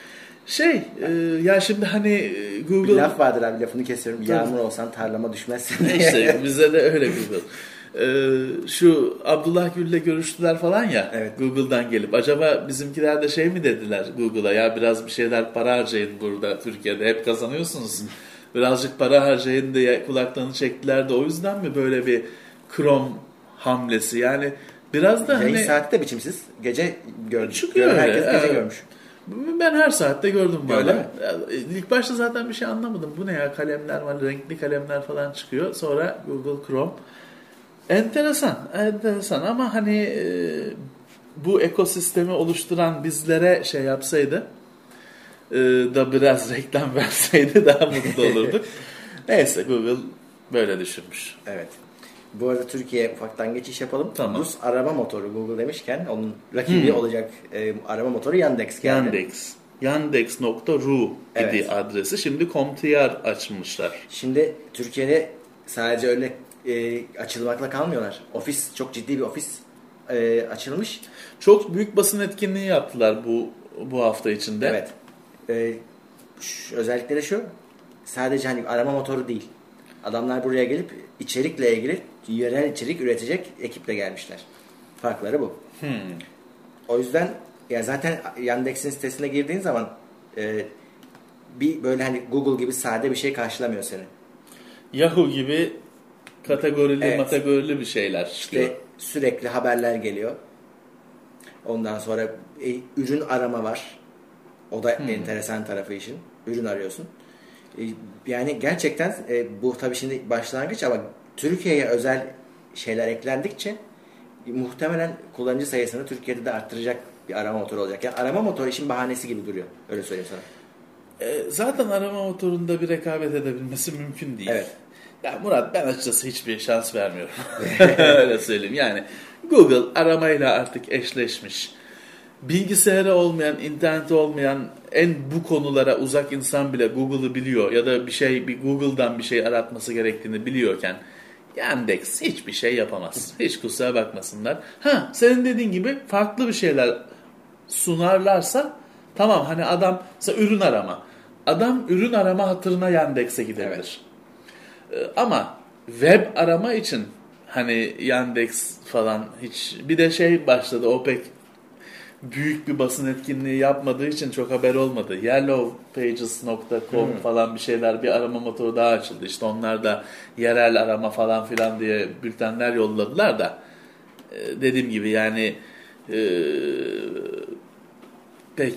Ya şimdi hani Google... Bir laf vardır abi, lafını kesiyorum. Yağmur olsan tarlama düşmezsin. İşte bize de öyle Google. Şu Abdullah Gül'le görüştüler falan ya, evet. Google'dan gelip. Acaba bizimkiler de şey mi dediler Google'a, ya biraz bir şeyler para harcayın burada Türkiye'de, hep kazanıyorsunuz. Birazcık para harcayın diye kulaklarını çektiler de o yüzden mi böyle bir Chrome hamlesi? Yani biraz da yayın hani... saati de biçimsiz. Gece gördüm. Çıkıyor herkes öyle, gece evet. görmüş. Ben her saatte gördüm Öyle valla. İlk başta zaten bir şey anlamadım. Bu ne ya, kalemler var, renkli kalemler falan çıkıyor. Sonra Google Chrome. Enteresan ama hani bu ekosistemi oluşturan bizlere şey yapsaydı da biraz reklam verseydi daha mutlu olurduk. Neyse, Google böyle düşünmüş. Evet. Bu arada Türkiye'ye ufaktan geçiş yapalım. Tamam. Rus arama motoru Google demişken onun rakibi olacak arama motoru Yandex geldi. Yandex.ru idi adresi. Şimdi .com.tr açmışlar. Şimdi Türkiye'de sadece öyle açılmakla kalmıyorlar. Çok ciddi bir ofis açılmış. Çok büyük basın etkinliği yaptılar bu hafta içinde. Evet. Özellikleri şu. Sadece hani arama motoru değil. Adamlar buraya gelip içerikle ilgili yerel içerik üretecek ekiple gelmişler. Farkları bu. O yüzden ya zaten Yandex'in sitesine girdiğin zaman bir böyle hani Google gibi sade bir şey karşılamıyor seni. Yahoo gibi kategorili bir şeyler çıkıyor. İşte sürekli haberler geliyor. Ondan sonra ürün arama var. O da enteresan tarafı işin. Ürün arıyorsun. Yani gerçekten bu tabii şimdi başlangıç ama Türkiye'ye özel şeyler eklendikçe muhtemelen kullanıcı sayısını Türkiye'de de arttıracak bir arama motoru olacak. Yani arama motoru işin bahanesi gibi duruyor. Öyle söyleyeyim sana. Zaten arama motorunda bir rekabet edebilmesi mümkün değil. Evet. Ya Murat, ben açıkçası hiçbir şans vermiyorum. Öyle söyleyeyim. Yani Google aramayla artık eşleşmiş. Bilgisayarı olmayan, interneti olmayan, en bu konulara uzak insan bile Google'ı biliyor ya da bir Google'dan bir şey aratması gerektiğini biliyorken Yandex hiçbir şey yapamaz. Hiç kusura bakmasınlar. Senin dediğin gibi farklı bir şeyler sunarlarsa tamam, hani adam mesela ürün arama. Adam ürün arama hatırına Yandex'e gidebilir. Evet. Ama web arama için hani Yandex falan hiç, bir de başladı, o pek büyük bir basın etkinliği yapmadığı için çok haber olmadı. Yellowpages.com falan bir şeyler, bir arama motoru daha açıldı. İşte onlar da yerel arama falan filan diye bültenler yolladılar da dediğim gibi yani pek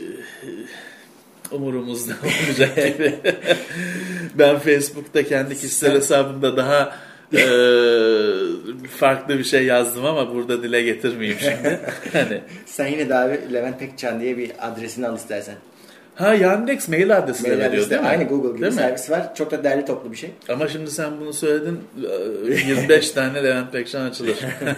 umurumuzda olmayacak gibi. Ben Facebook'ta kendi kişisel hesabımda daha farklı bir şey yazdım ama burada dile getirmeyeyim şimdi. Hani. Sen yine de abi Levent Pekcan diye bir adresini al istersen. Yandex mail adresi de veriyor değil mi? Aynı Google gibi değil servis var. Çok da derli toplu bir şey. Ama şimdi sen bunu söyledin, 25 tane Levent Pekcan açılır.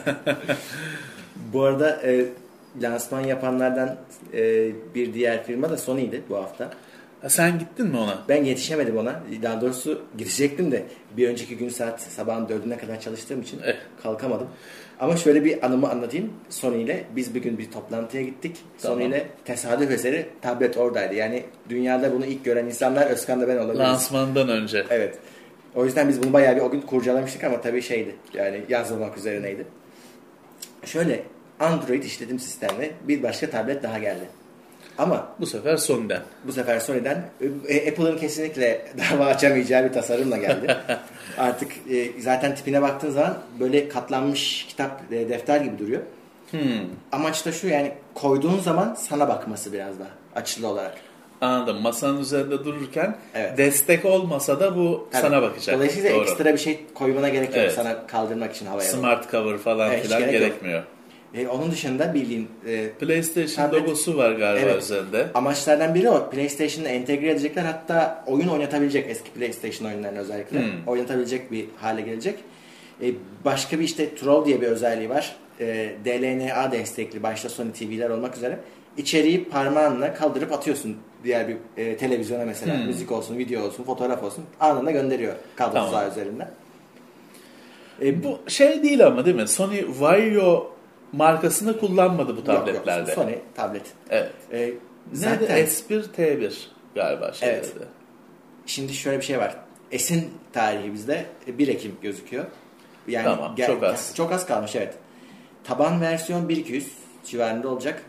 Bu arada lansman yapanlardan bir diğer firma da Sony'ydi bu hafta. Sen gittin mi ona? Ben yetişemedim ona. Daha doğrusu gidecektim de bir önceki gün saat sabahın 4'üne kadar çalıştığım için kalkamadım. Ama şöyle bir anımı anlatayım. Sony ile biz bir gün bir toplantıya gittik. Tamam. Sony ile tesadüf eseri tablet oradaydı. Yani dünyada bunu ilk gören insanlar Özkan da ben olabiliriz. Lansmandan önce. Evet. O yüzden biz bunu bayağı bir o gün kurcalamıştık ama tabii yani yazılmak üzerineydi. Şöyle Android işletim sistemli bir başka tablet daha geldi. Ama bu sefer Sony'den Apple'ın kesinlikle dava açamayacağı bir tasarımla geldi. Artık zaten tipine baktığın zaman böyle katlanmış kitap defter gibi duruyor. Amaç da şu, yani koyduğun zaman sana bakması biraz daha açılı olarak. Anladım. Masanın üzerinde dururken destek olmasa da bu sana bakacak. Dolayısıyla ekstra bir şey koymana gerek yok sana kaldırmak için havaya. Smart cover falan filan gerekmiyor. Onun dışında bildiğin PlayStation logosu var galiba üzerinde. Amaçlardan biri o. PlayStation'la entegre edecekler. Hatta oyun oynatabilecek, eski PlayStation oyunlarını özellikle. Oynatabilecek bir hale gelecek. Başka bir işte Trove diye bir özelliği var. DLNA destekli, başta Sony TV'ler olmak üzere. İçeriği parmağınla kaldırıp atıyorsun diğer bir televizyona mesela müzik olsun, video olsun, fotoğraf olsun anında gönderiyor kablosuz ağ üzerinden. Bu şey değil ama değil mi? Sony Vaio markasını kullanmadı bu tabletlerde. Yok, Sony tablet. Evet. Zaten S1 T1 galiba şeylerde. Evet. Şimdi şöyle bir şey var. S'in tarihi bizde 1 Ekim gözüküyor. Yani tamam, çok az. Çok az kalmış, evet. Taban versiyon 1.200 civarında olacak.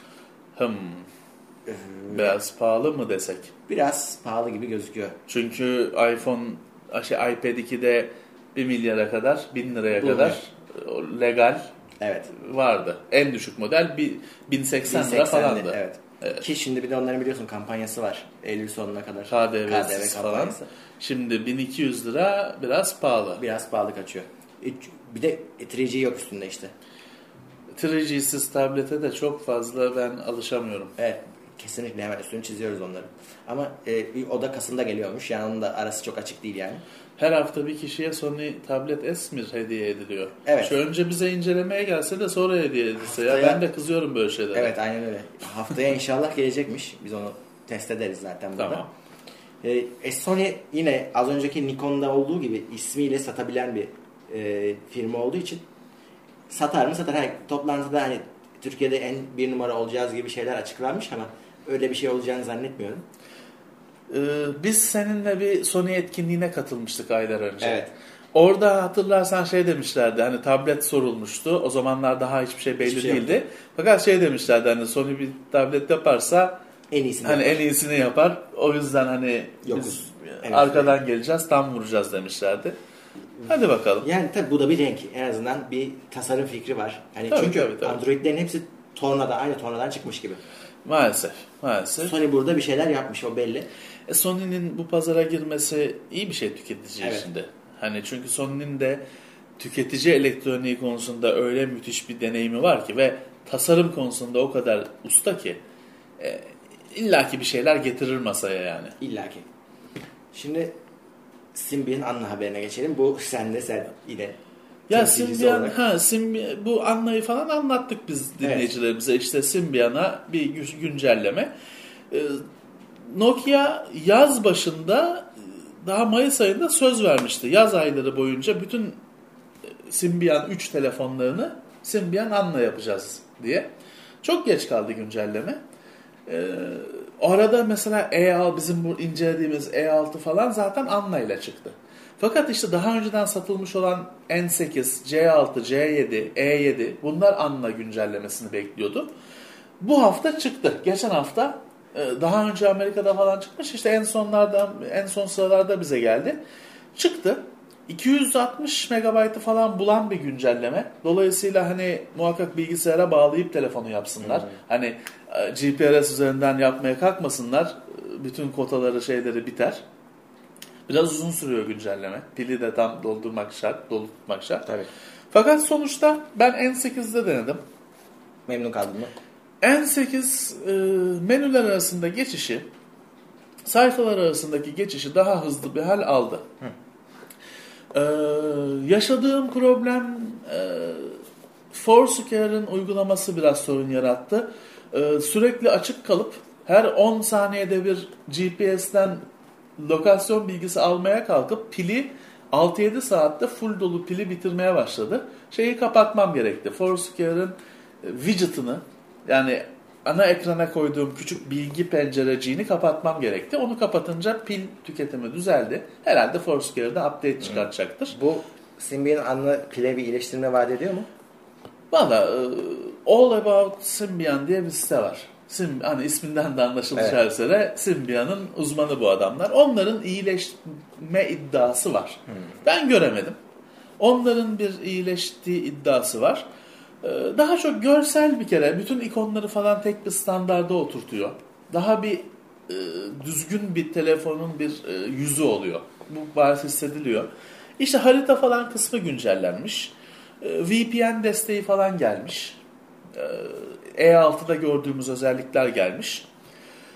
Biraz pahalı mı desek? Biraz pahalı gibi gözüküyor. Çünkü iPad 2'de 1 milyara kadar, 1000 liraya kadar legal vardı. En düşük model 1080 lira falandı. Evet. Ki şimdi bir de onların biliyorsun kampanyası var. Eylül sonuna kadar. KDV falan. Şimdi 1200 lira biraz pahalı. Biraz pahalı kaçıyor. Bir de 3G yok üstünde işte. 3G'siz tablete de çok fazla ben alışamıyorum. Evet. Kesinlikle hemen üstünü çiziyoruz onları. Ama o da Kasım'da geliyormuş. Yani onun da arası çok açık değil yani. Her hafta bir kişiye Sony Tablet S mi hediye ediliyor? Evet. Şu önce bize incelemeye gelse de sonra hediye edilse. Ya ben de kızıyorum böyle şeylere. Evet, aynen öyle. Haftaya inşallah gelecekmiş. Biz onu test ederiz zaten burada. Tamam. Sony yine az önceki Nikon'da olduğu gibi ismiyle satabilen bir firma olduğu için satar mı? Satar. Toplantıda hani Türkiye'de en bir numara olacağız gibi şeyler açıklanmış ama öyle bir şey olacağını zannetmiyorum. Biz seninle bir Sony etkinliğine katılmıştık aylar önce. Evet. Orada hatırlarsan şey demişlerdi, hani tablet sorulmuştu. O zamanlar daha hiçbir şey belli değildi. Yoktu. Fakat şey demişlerdi, hani Sony bir tablet yaparsa en iyisini yapar. O yüzden hani biz arkadan geleceğiz, tam vuracağız demişlerdi. Hadi bakalım. Yani tabii bu da bir renk. En azından bir tasarım fikri var. Hani tabii, çünkü tabii. Android'lerin hepsi aynı tornadan çıkmış gibi. Maalesef. Sony burada bir şeyler yapmış, o belli. Sony'nin bu pazara girmesi iyi bir şey tüketici içinde. Hani çünkü Sony'nin de tüketici elektroniği konusunda öyle müthiş bir deneyimi var ki ve tasarım konusunda o kadar usta ki illaki bir şeyler getirir masaya yani. İllaki. Şimdi Symbian Anna haberine geçelim. Bu sen yine. Ya Symbian, bu Anna'yı falan anlattık biz dinleyicilerimize. Evet. İşte Symbian'a bir güncelleme. Nokia yaz başında, daha Mayıs ayında söz vermişti. Yaz ayları boyunca bütün Symbian 3 telefonlarını Symbian Anna yapacağız diye. Çok geç kaldı güncelleme. Arada mesela bizim bu incelediğimiz E6 falan zaten Anna ile çıktı. Fakat işte daha önceden satılmış olan N8, C6, C7, E7 bunlar Anna güncellemesini bekliyordu. Bu hafta çıktı. Geçen hafta daha önce Amerika'da falan çıkmış. İşte en son sıralarda bize geldi. Çıktı. 260 megabaytı falan bulan bir güncelleme. Dolayısıyla hani muhakkak bilgisayara bağlayıp telefonu yapsınlar. Hani GPRS üzerinden yapmaya kalkmasınlar. Bütün kotaları biter. Biraz uzun sürüyor güncelleme. Pili de tam doldurmak şart. Tabii. Fakat sonuçta ben N8'de denedim. Memnun kaldın mı? N8 menüler arasında geçişi, sayfalar arasındaki geçişi daha hızlı bir hal aldı. Yaşadığım problem Foursquare'ın uygulaması biraz sorun yarattı. Sürekli açık kalıp her 10 saniyede bir GPS'ten lokasyon bilgisi almaya kalkıp pili 6-7 saatte full dolu pili bitirmeye başladı. Şeyi kapatmam gerekti. Foursquare'ın widget'ını, yani ana ekrana koyduğum küçük bilgi pencereciğini kapatmam gerekti. Onu kapatınca pil tüketimi düzeldi. Herhalde Foursquare'da update çıkartacaktır. Bu Symbian Anna pile bir iyileştirme vaat ediyor mu? Valla All About Symbian diye bir site var. Hani isminden de anlaşılacağı üzere Symbian'ın uzmanı bu adamlar. Onların iyileşme iddiası var. Ben göremedim. Onların bir iyileştiği iddiası var. Daha çok görsel bir kere. Bütün ikonları falan tek bir standarda oturtuyor. Daha bir düzgün bir telefonun bir yüzü oluyor. Bu bariz hissediliyor. İşte harita falan kısmı güncellenmiş. VPN desteği falan gelmiş. E6'da gördüğümüz özellikler gelmiş.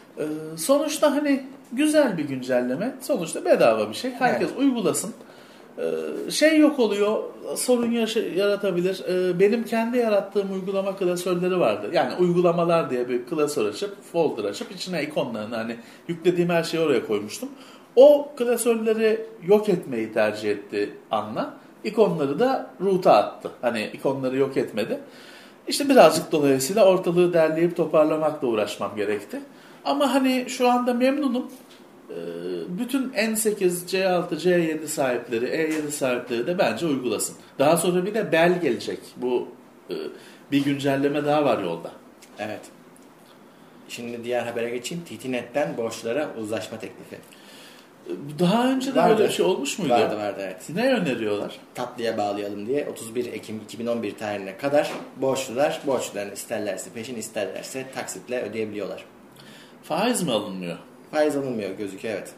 Sonuçta hani güzel bir güncelleme. Sonuçta bedava bir şey. Herkes uygulasın. Şey yok oluyor, sorun yaratabilir. Benim kendi yarattığım uygulama klasörleri vardı. Yani uygulamalar diye bir klasör açıp, folder açıp içine ikonlarını hani yüklediğim her şeyi oraya koymuştum. O klasörleri yok etmeyi tercih etti Anna. İkonları da root'a attı. Hani ikonları yok etmedi. İşte birazcık dolayısıyla ortalığı derleyip toparlamakla uğraşmam gerekti. Ama hani şu anda memnunum. Bütün N8, C6, C7 sahipleri, E7 sahipleri de bence uygulasın. Daha sonra bir de Bell gelecek. Bu bir güncelleme daha var yolda. Evet. Şimdi diğer habere geçeyim. TT-Net'ten borçlara uzlaşma teklifi. Daha önce de böyle bir şey olmuş muydu? Vardı evet. Ne öneriyorlar? Tatlıya bağlayalım diye 31 Ekim 2011 tarihine kadar borçlular borçlarını isterlerse peşin isterlerse taksitle ödeyebiliyorlar. Faiz mi alınmıyor? Faiz alınmıyor gözüküyor evet.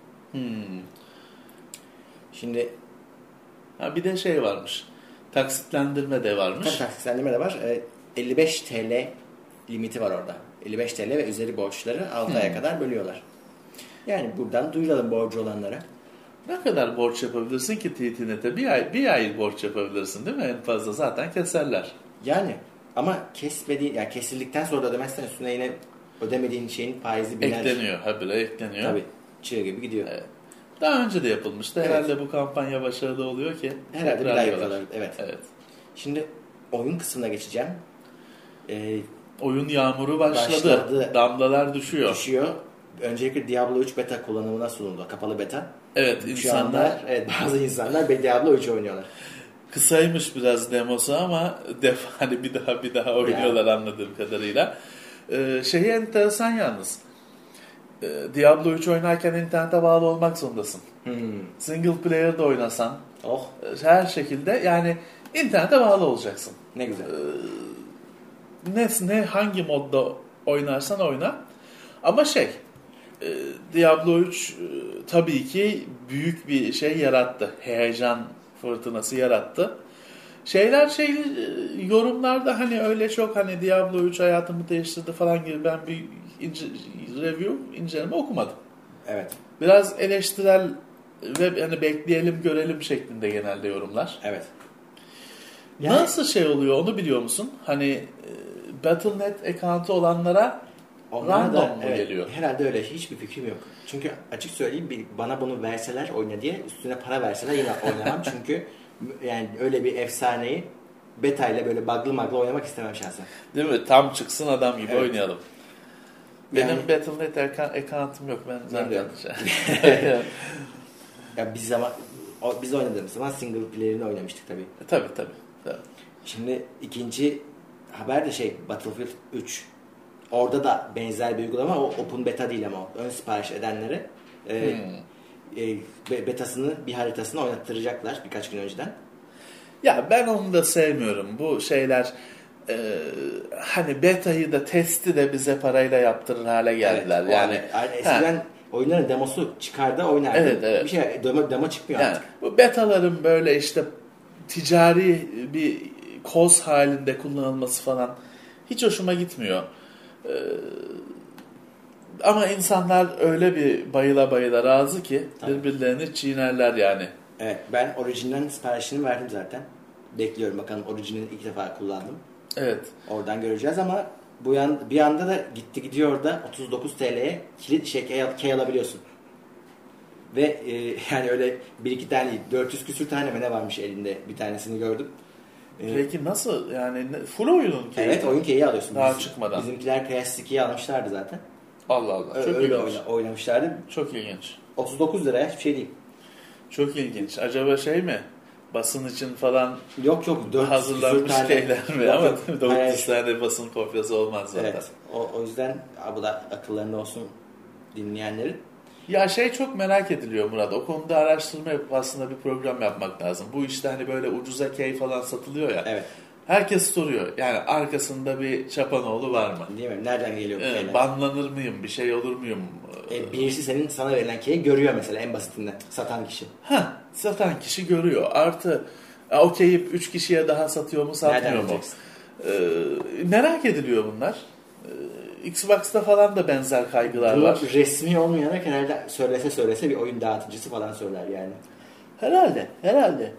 Şimdi bir de şey varmış. Taksitlendirme de varmış. Tabii taksitlendirme de var. 55 TL limiti var orada. 55 TL ve üzeri borçları 6 aya kadar bölüyorlar. Yani buradan duyuralım borcu olanlara. Ne kadar borç yapabilirsin ki TT-Net'e? Bir ay borç yapabilirsin değil mi? En fazla zaten keserler. Yani ama yani kesildikten sonra da ödemezsen üstüne yine ödemediğin şeyin faizi biner. Ekleniyor. Habire ekleniyor. Tabii. Çığ gibi gidiyor. Evet. Daha önce de yapılmıştı. Evet. Herhalde bu kampanya başarılı oluyor ki. Herhalde bir daha yapıyorlar. Evet. Evet. Şimdi oyun kısmına geçeceğim. Oyun yağmuru başladı. Damlalar düşüyor. Öncelikle Diablo 3 beta kullanımına sunuldu. Kapalı beta. Evet, bazı insanlar Diablo 3 oynuyorlar. Kısaymış biraz demosu ama hani bir daha oynuyorlar anladığım kadarıyla. Şeyi enteresan yalnız. Diablo 3 oynarken internete bağlı olmak zorundasın. Single player'da oynasan her şekilde yani internete bağlı olacaksın. Ne güzel. Hangi modda oynarsan oyna. Ama Diablo 3 tabii ki büyük bir şey yarattı. Heyecan fırtınası yarattı. Yorumlarda hani öyle çok hani Diablo 3 hayatımı değiştirdi falan gibi ben bir inceleme okumadım. Evet. Biraz eleştirel ve hani bekleyelim görelim şeklinde genelde yorumlar. Evet. Yani, nasıl oluyor onu biliyor musun? Hani Battle.net account'u olanlara random mu geliyor? Herhalde öyle. Hiçbir fikrim yok. Çünkü açık söyleyeyim bana bunu verseler oyna diye üstüne para verseler yine oynamam. Çünkü yani öyle bir efsaneyi beta ile böyle bug'lı oynamak istemem şahsen. Değil mi? Tam çıksın adam gibi oynayalım. Benim Battle.net account'um yok. Ben zaten ya biz oynadığımız zaman single player'ini oynamıştık tabii. Tabii. Şimdi ikinci haber de Battlefield 3. Orada da benzer bir uygulama. O open beta değil ama ön sipariş edenlere bir haritasını oynattıracaklar birkaç gün önceden. Ya ben onu da sevmiyorum. Bu şeyler hani beta'yı da testi de bize parayla yaptırır hale geldiler. Evet, yani eskiden oyunların demosu çıkardı oynardı. Evet. Bir demo çıkmıyor yani, artık. Bu betaların böyle işte ticari bir koz halinde kullanılması falan hiç hoşuma gitmiyor. Ama insanlar öyle bir bayıla razı ki birbirlerini çiğnerler yani. Evet, ben Origin'den siparişini verdim zaten. Bekliyorum bakalım, Origin'i ilk defa kullandım. Evet. Oradan göreceğiz ama bir anda da gidiyor da 39 TL'ye kilit key alabiliyorsun. Ve yani öyle bir iki tane değil, 400 küsür tane mi ne varmış elinde, bir tanesini gördüm. Peki nasıl yani full oyunun key'i? Evet, oyun key'i alıyorsun. Daha çıkmadan. Bizimkiler Classic 2'yi almışlardı zaten. Allah. Çok öyle ilginç. Oynamışlardı. Çok ilginç. 39 liraya hiçbir şey değil. Çok ilginç. Acaba mi? Basın için falan yok hazırlanmış şeyler mi? Ama 400 tane tane basın kopyası olmaz zaten. Evet. O yüzden bu da akıllarında olsun dinleyenlerin. Ya çok merak ediliyor Murat. O konuda araştırma yapıp aslında bir program yapmak lazım. Bu işte hani böyle ucuza key falan satılıyor ya. Evet. Herkes soruyor. Yani arkasında bir çapanoğlu var mı? Değil mi? Nereden geliyor bu keyler? Banlanır mıyım? Bir şey olur muyum? Birisi sana verilen key'i görüyor mesela en basitinden. Satan kişi. Satan kişi görüyor. Artı o key'i 3 kişiye daha satıyor mu satmıyor mu? Merak ediliyor bunlar. Xbox'ta falan da benzer kaygılar var. Resmi olmayana herhalde söylese bir oyun dağıtıcısı falan söyler yani. Herhalde.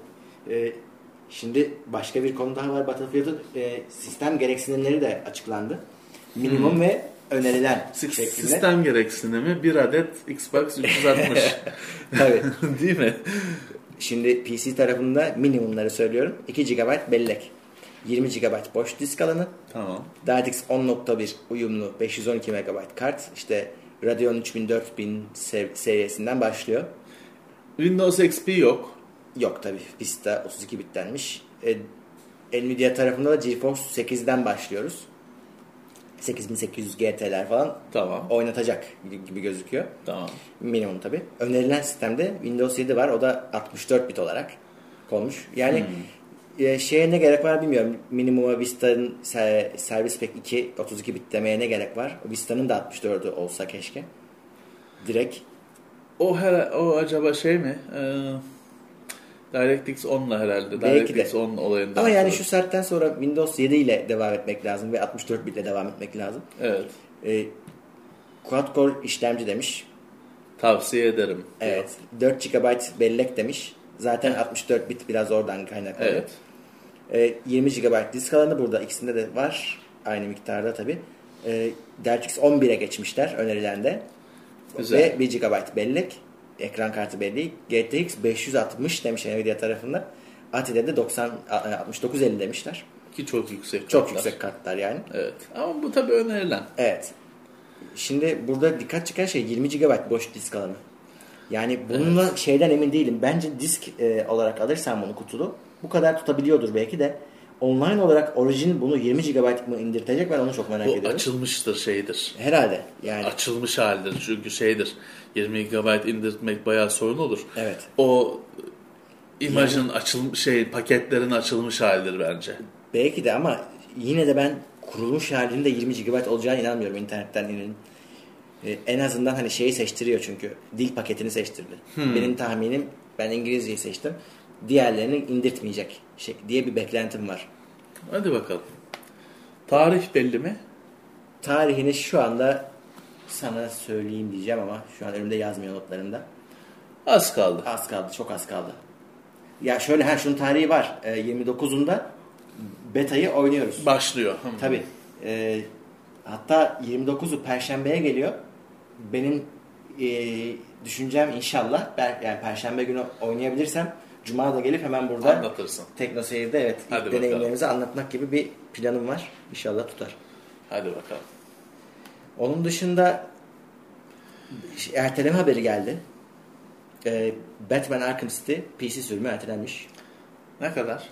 Şimdi başka bir konu daha var. Battlefield'ın sistem gereksinimleri de açıklandı. Minimum ve önerilen şeklinde. Sistem gereksinimi bir adet Xbox 360. Tabii. Değil mi? Şimdi PC tarafında minimumları söylüyorum. 2 GB bellek. 20 GB boş disk alanı. Tamam. DirectX 10.1 uyumlu 512 MB kart. İşte Radeon 3000-4000 serisinden başlıyor. Windows XP yok. Yok tabii. Vista 32 bittenmiş. Nvidia tarafında da GeForce 8'den başlıyoruz. 8800 GT'ler falan Tamam. oynatacak gibi gözüküyor. Tamam. Minimum tabii. Önerilen sistemde Windows 7 var. O da 64 bit olarak konmuş. Yani şeye ne gerek var bilmiyorum. Minimuma Vista'nın Service Pack 2 32 bit demeye ne gerek var? Vista'nın da 64'ü olsa keşke. Direkt. O acaba şey mi? DirectX 10'la herhalde. Belki DirectX de. 10 olayından ama yani sonra. şu saatten sonra Windows 7 ile devam etmek lazım ve 64 bitle devam etmek lazım. Evet. Quad Core işlemci demiş. Tavsiye ederim. Evet. 4 GB bellek demiş. Zaten 64 bit biraz oradan kaynaklanıyor. Evet. 20 GB disk alanı burada. İkisinde de var. Aynı miktarda tabii. DirectX 11'e geçmişler önerilen de. Güzel. Ve 1 GB bellek. Ekran kartı belleği. GTX 560 demiş Nvidia tarafında. ATI'de de 6950 demişler. Ki çok yüksek Çok kartlar. yüksek kartlar yani. Evet. Ama bu tabii önerilen. Evet. Şimdi burada dikkat çeken şey 20 GB boş disk alanı. Yani bununla şeyden emin değilim. Bence disk olarak alırsan bunu kutulu bu kadar tutabiliyordur belki de. Online olarak orijin bunu 20 GB mı indirtecek, ben onu çok merak ediyorum. Bu açılmıştır şeydir. Herhalde yani. Açılmış haldir çünkü şeydir. 20 GB indirtmek bayağı sorun olur. Evet. O imajın açılmış paketlerin açılmış halidir bence. Belki de ama yine de ben kurulmuş halinde 20 GB olacağına inanmıyorum internetten inin. En azından hani şeyi seçtiriyor çünkü. Dil paketini seçtirdi. Benim tahminim, ben İngilizceyi seçtim. Diğerlerini indirtmeyecek diye bir beklentim var. Hadi bakalım. Tarih belli mi? Tarihini şu anda sana söyleyeyim diyeceğim ama şu an önümde yazmıyor notlarımda. Az kaldı. Az kaldı, çok az kaldı. Ya şöyle, şunun tarihi var. 29'unda beta'yı oynuyoruz. Başlıyor. Tabii. Hatta 29'u Perşembe'ye geliyor. Benim düşüncem inşallah yani Perşembe günü oynayabilirsem Cuma da gelip hemen burada anlatırsın. Tekno Seyir'de ilk deneyimlerimizi anlatmak gibi bir planım var. İnşallah tutar. Hadi bakalım. Onun dışında erteleme haberi geldi. Batman Arkham City PC sürümü ertelenmiş. Ne kadar?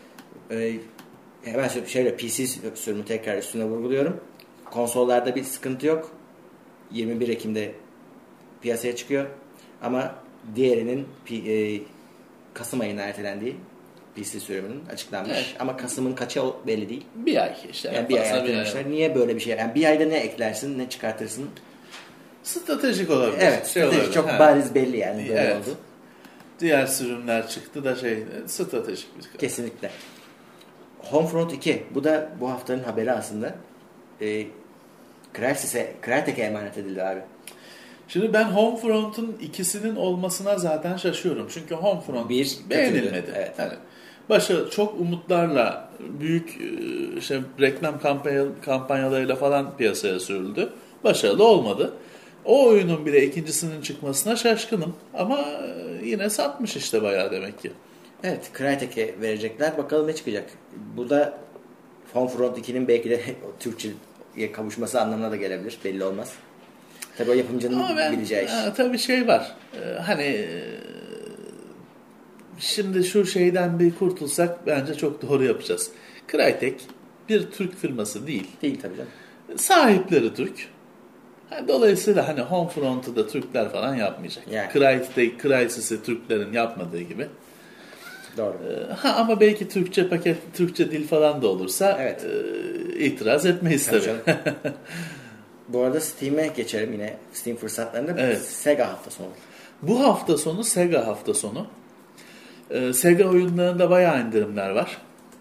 Hemen şöyle PC sürümü tekrar üstüne vurguluyorum. Konsollarda bir sıkıntı yok. 21 Ekim'de piyasaya çıkıyor. Ama diğerinin Kasım ayına ertelendiği PC sürümünün açıklanmış. Evet. Ama Kasım'ın kaçı belli değil. Bir ay işte. Yani bir ay ertelemişler. Niye böyle bir şey? Yani bir ayda ne eklersin, ne çıkartırsın? Stratejik olabilir. Evet, stratejik çok bariz belli yani böyle oldu. Diğer sürümler çıktı da stratejik bir karar. Kesinlikle. Homefront 2. Bu da bu haftanın haberi aslında. Crytek'e emanet edildi abi. Şimdi ben Homefront'un ikisinin olmasına zaten şaşıyorum. Çünkü Homefront beğenilmedi. Evet. Yani başa çok umutlarla büyük reklam kampanyalarıyla falan piyasaya sürüldü. Başarılı olmadı. O oyunun bile ikincisinin çıkmasına şaşkınım. Ama yine satmış işte bayağı demek ki. Evet, Crytek'e verecekler. Bakalım ne çıkacak. Burada Homefront 2'nin belki de Türkçe'ye kavuşması anlamına da gelebilir. Belli olmaz. Tabii o yapımcının bileceği iş. Tabii var. Hani şimdi şu şeyden bir kurtulsak bence çok doğru yapacağız. Crytek bir Türk firması değil. Değil tabii canım. Sahipleri Türk. Dolayısıyla hani Homefront'u da Türkler falan yapmayacak. Yani. Crysis'i Türklerin yapmadığı gibi. Doğru. Ama belki Türkçe paket, Türkçe dil falan da olursa evet. İtiraz etmeyiz tabii. Bu arada Steam'e geçelim yine. Steam fırsatlarında. Evet. Sega hafta sonu. Bu hafta sonu Sega hafta sonu. Sega oyunlarında bayağı indirimler var.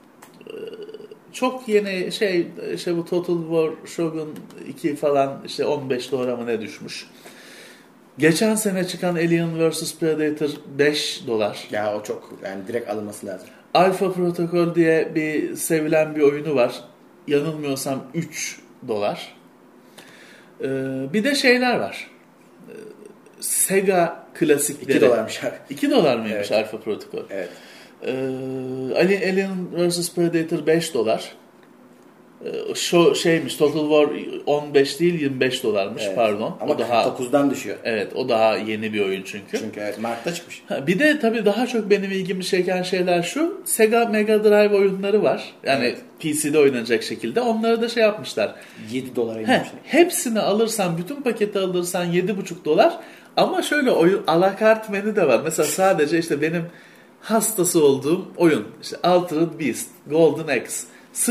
Çok yeni bu Total War Shogun 2 falan $15 mı ne düşmüş. Geçen sene çıkan Alien vs Predator $5. Ya o çok yani direkt alınması lazım. Alpha Protocol diye bir sevilen bir oyunu var. Yanılmıyorsam $3. Bir de şeyler var. Sega klasikleri. $2 abi. $2 mıymış Evet. Alpha Protocol? Evet. Alien vs Predator $5. Şu şeymiş, Total War 15 değil $25'mış, Evet. pardon. Ama o daha 49'dan düşüyor. Evet, o daha yeni bir oyun çünkü. Çünkü evet, Mart'ta çıkmış. Bir de tabii daha çok benim ilgimi çeken şeyler şu. Sega Mega Drive oyunları var. Yani Evet. PC'de oynanacak şekilde. Onları da şey yapmışlar. $7 inmiş. Hepsini alırsan, bütün paketi alırsan $7,5. Ama şöyle oyun alakart menü de var. Mesela sadece işte benim hastası olduğum oyun. İşte Altered Beast, Golden Axe.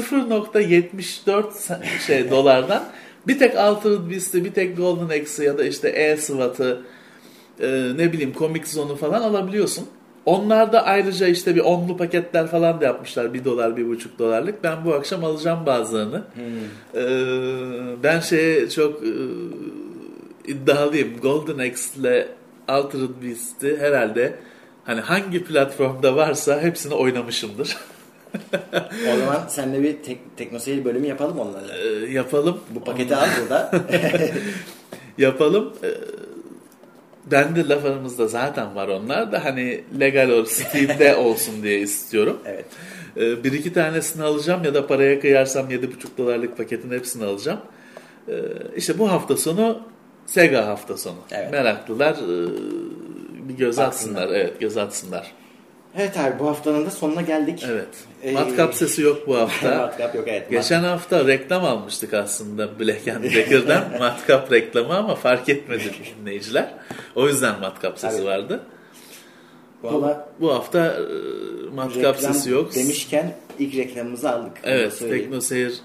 0.74 dolardan bir tek Altered Beast'i, bir tek Golden Axe'i ya da işte E-SWAT'ı, ne bileyim Comic Zone'u falan alabiliyorsun. Onlar da ayrıca işte bir onlu paketler falan da yapmışlar. $1, $1,5. Ben bu akşam alacağım bazılarını. Ben çok iddialıyım. Golden Axe ile Altered Beast'i herhalde hani hangi platformda varsa hepsini oynamışımdır. O zaman seninle bir teknoseyir bölümü yapalım onlarla. Yapalım. Bu paketi al burada. Yapalım. Ben de laf aramızda zaten var onlar da hani legal olur, Steam'de olsun diye istiyorum. Evet. Bir iki tanesini alacağım ya da paraya kıyarsam $7,5 paketin hepsini alacağım. İşte bu hafta sonu Sega hafta sonu. Evet. Meraklılar bir göz Baksınlar. atsınlar. Evet, göz atsınlar. Evet abi, bu haftanın da sonuna geldik. Evet. Matkap sesi yok bu hafta. Matkap yok, evet. Geçen hafta reklam almıştık aslında Black and Decker'dan. Matkap reklamı ama fark etmedi dinleyiciler. O yüzden matkap sesi Tabii. vardı. Vallahi Bu hafta matkap reklam sesi yok. demişken ilk reklamımızı aldık. Evet, TeknoSeyir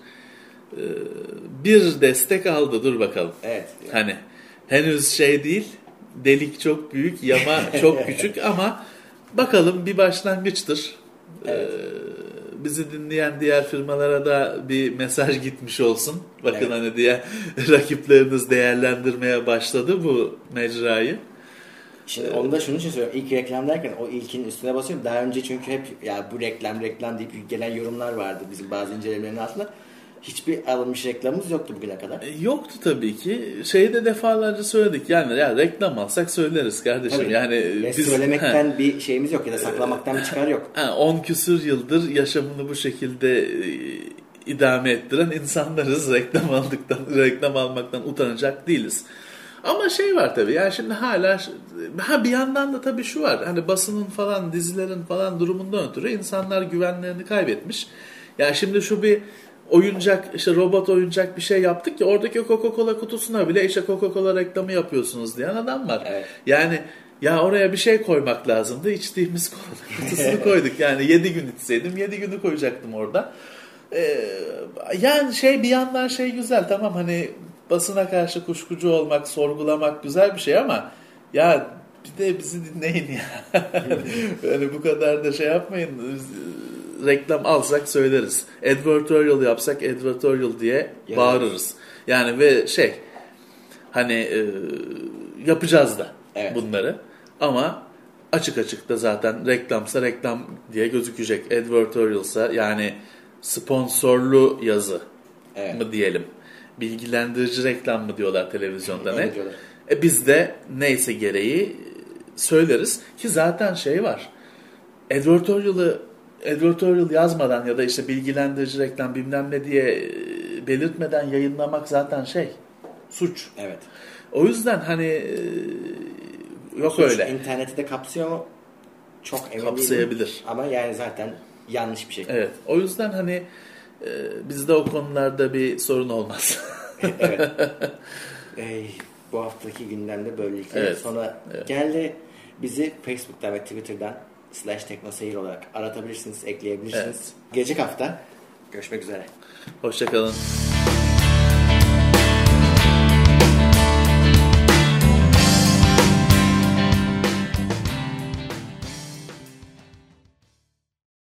bir destek aldı. Dur bakalım. Evet. Hani henüz şey değil. Delik çok büyük, yama çok küçük ama bakalım bir başlangıçtır. Evet. Bizi dinleyen diğer firmalara da bir mesaj gitmiş olsun. Bakın Evet. hani diye rakipleriniz değerlendirmeye başladı bu mecrayı. Şimdi onu da şunun için söylüyorum. İlk reklam derken o ilkin üstüne basıyorum. Daha önce çünkü hep ya bu reklam deyip gelen yorumlar vardı bizim bazı incelemelerin altında. Hiçbir alınmış reklamımız yoktu bugüne kadar. Yoktu tabii ki. Şeyi de defalarca söyledik. Yani ya reklam alsak söyleriz kardeşim. Tabii. Yani biz söylemekten bir şeyimiz yok ya da saklamaktan bir çıkar yok. 10 küsür yıldır yaşamını bu şekilde idame ettiren insanlarız. Reklam almaktan utanacak değiliz. Ama şey var tabii. Yani şimdi hala bir yandan da tabii şu var. Hani basının falan, dizilerin falan durumundan ötürü insanlar güvenlerini kaybetmiş. Yani şimdi şu bir oyuncak, işte robot oyuncak bir şey yaptık ki oradaki Coca-Cola kutusuna bile işte Coca-Cola reklamı yapıyorsunuz diyen adam var. Evet. Yani ya oraya bir şey koymak lazımdı. İçtiğimiz kola kutusunu koyduk. Yani 7 gün içseydim 7 günü koyacaktım orada. Yani bir yandan güzel, tamam hani basına karşı kuşkucu olmak, sorgulamak güzel bir şey ama ya bir de bizi dinleyin ya. Yani bu kadar da yapmayın. Reklam alsak söyleriz. Advertorial yapsak advertorial diye bağırırız. Yani ve hani yapacağız da bunları. Ama açık açık da zaten reklamsa reklam diye gözükecek. Advertorialsa yani sponsorlu yazı mı diyelim. Bilgilendirici reklam mı diyorlar televizyonda ne? Diyorlar. Biz de neyse gereği söyleriz ki zaten var. Advertorial yazmadan ya da işte bilgilendirici reklam bilmem ne diye belirtmeden yayınlamak zaten suç. Evet. O yüzden hani yok suç öyle. İnterneti de kapsıyor mu? Çok emin Kapsayabilir. değilim. Ama yani zaten yanlış bir şey. Evet. O yüzden hani bizde o konularda bir sorun olmaz. Evet. Bu haftaki gündemde böylelikle sona geldi. Bizi Facebook'tan ve Twitter'dan /teknoseyir olarak aratabilirsiniz, ekleyebilirsiniz. Evet. Gelecek hafta görüşmek üzere. Hoşça kalın.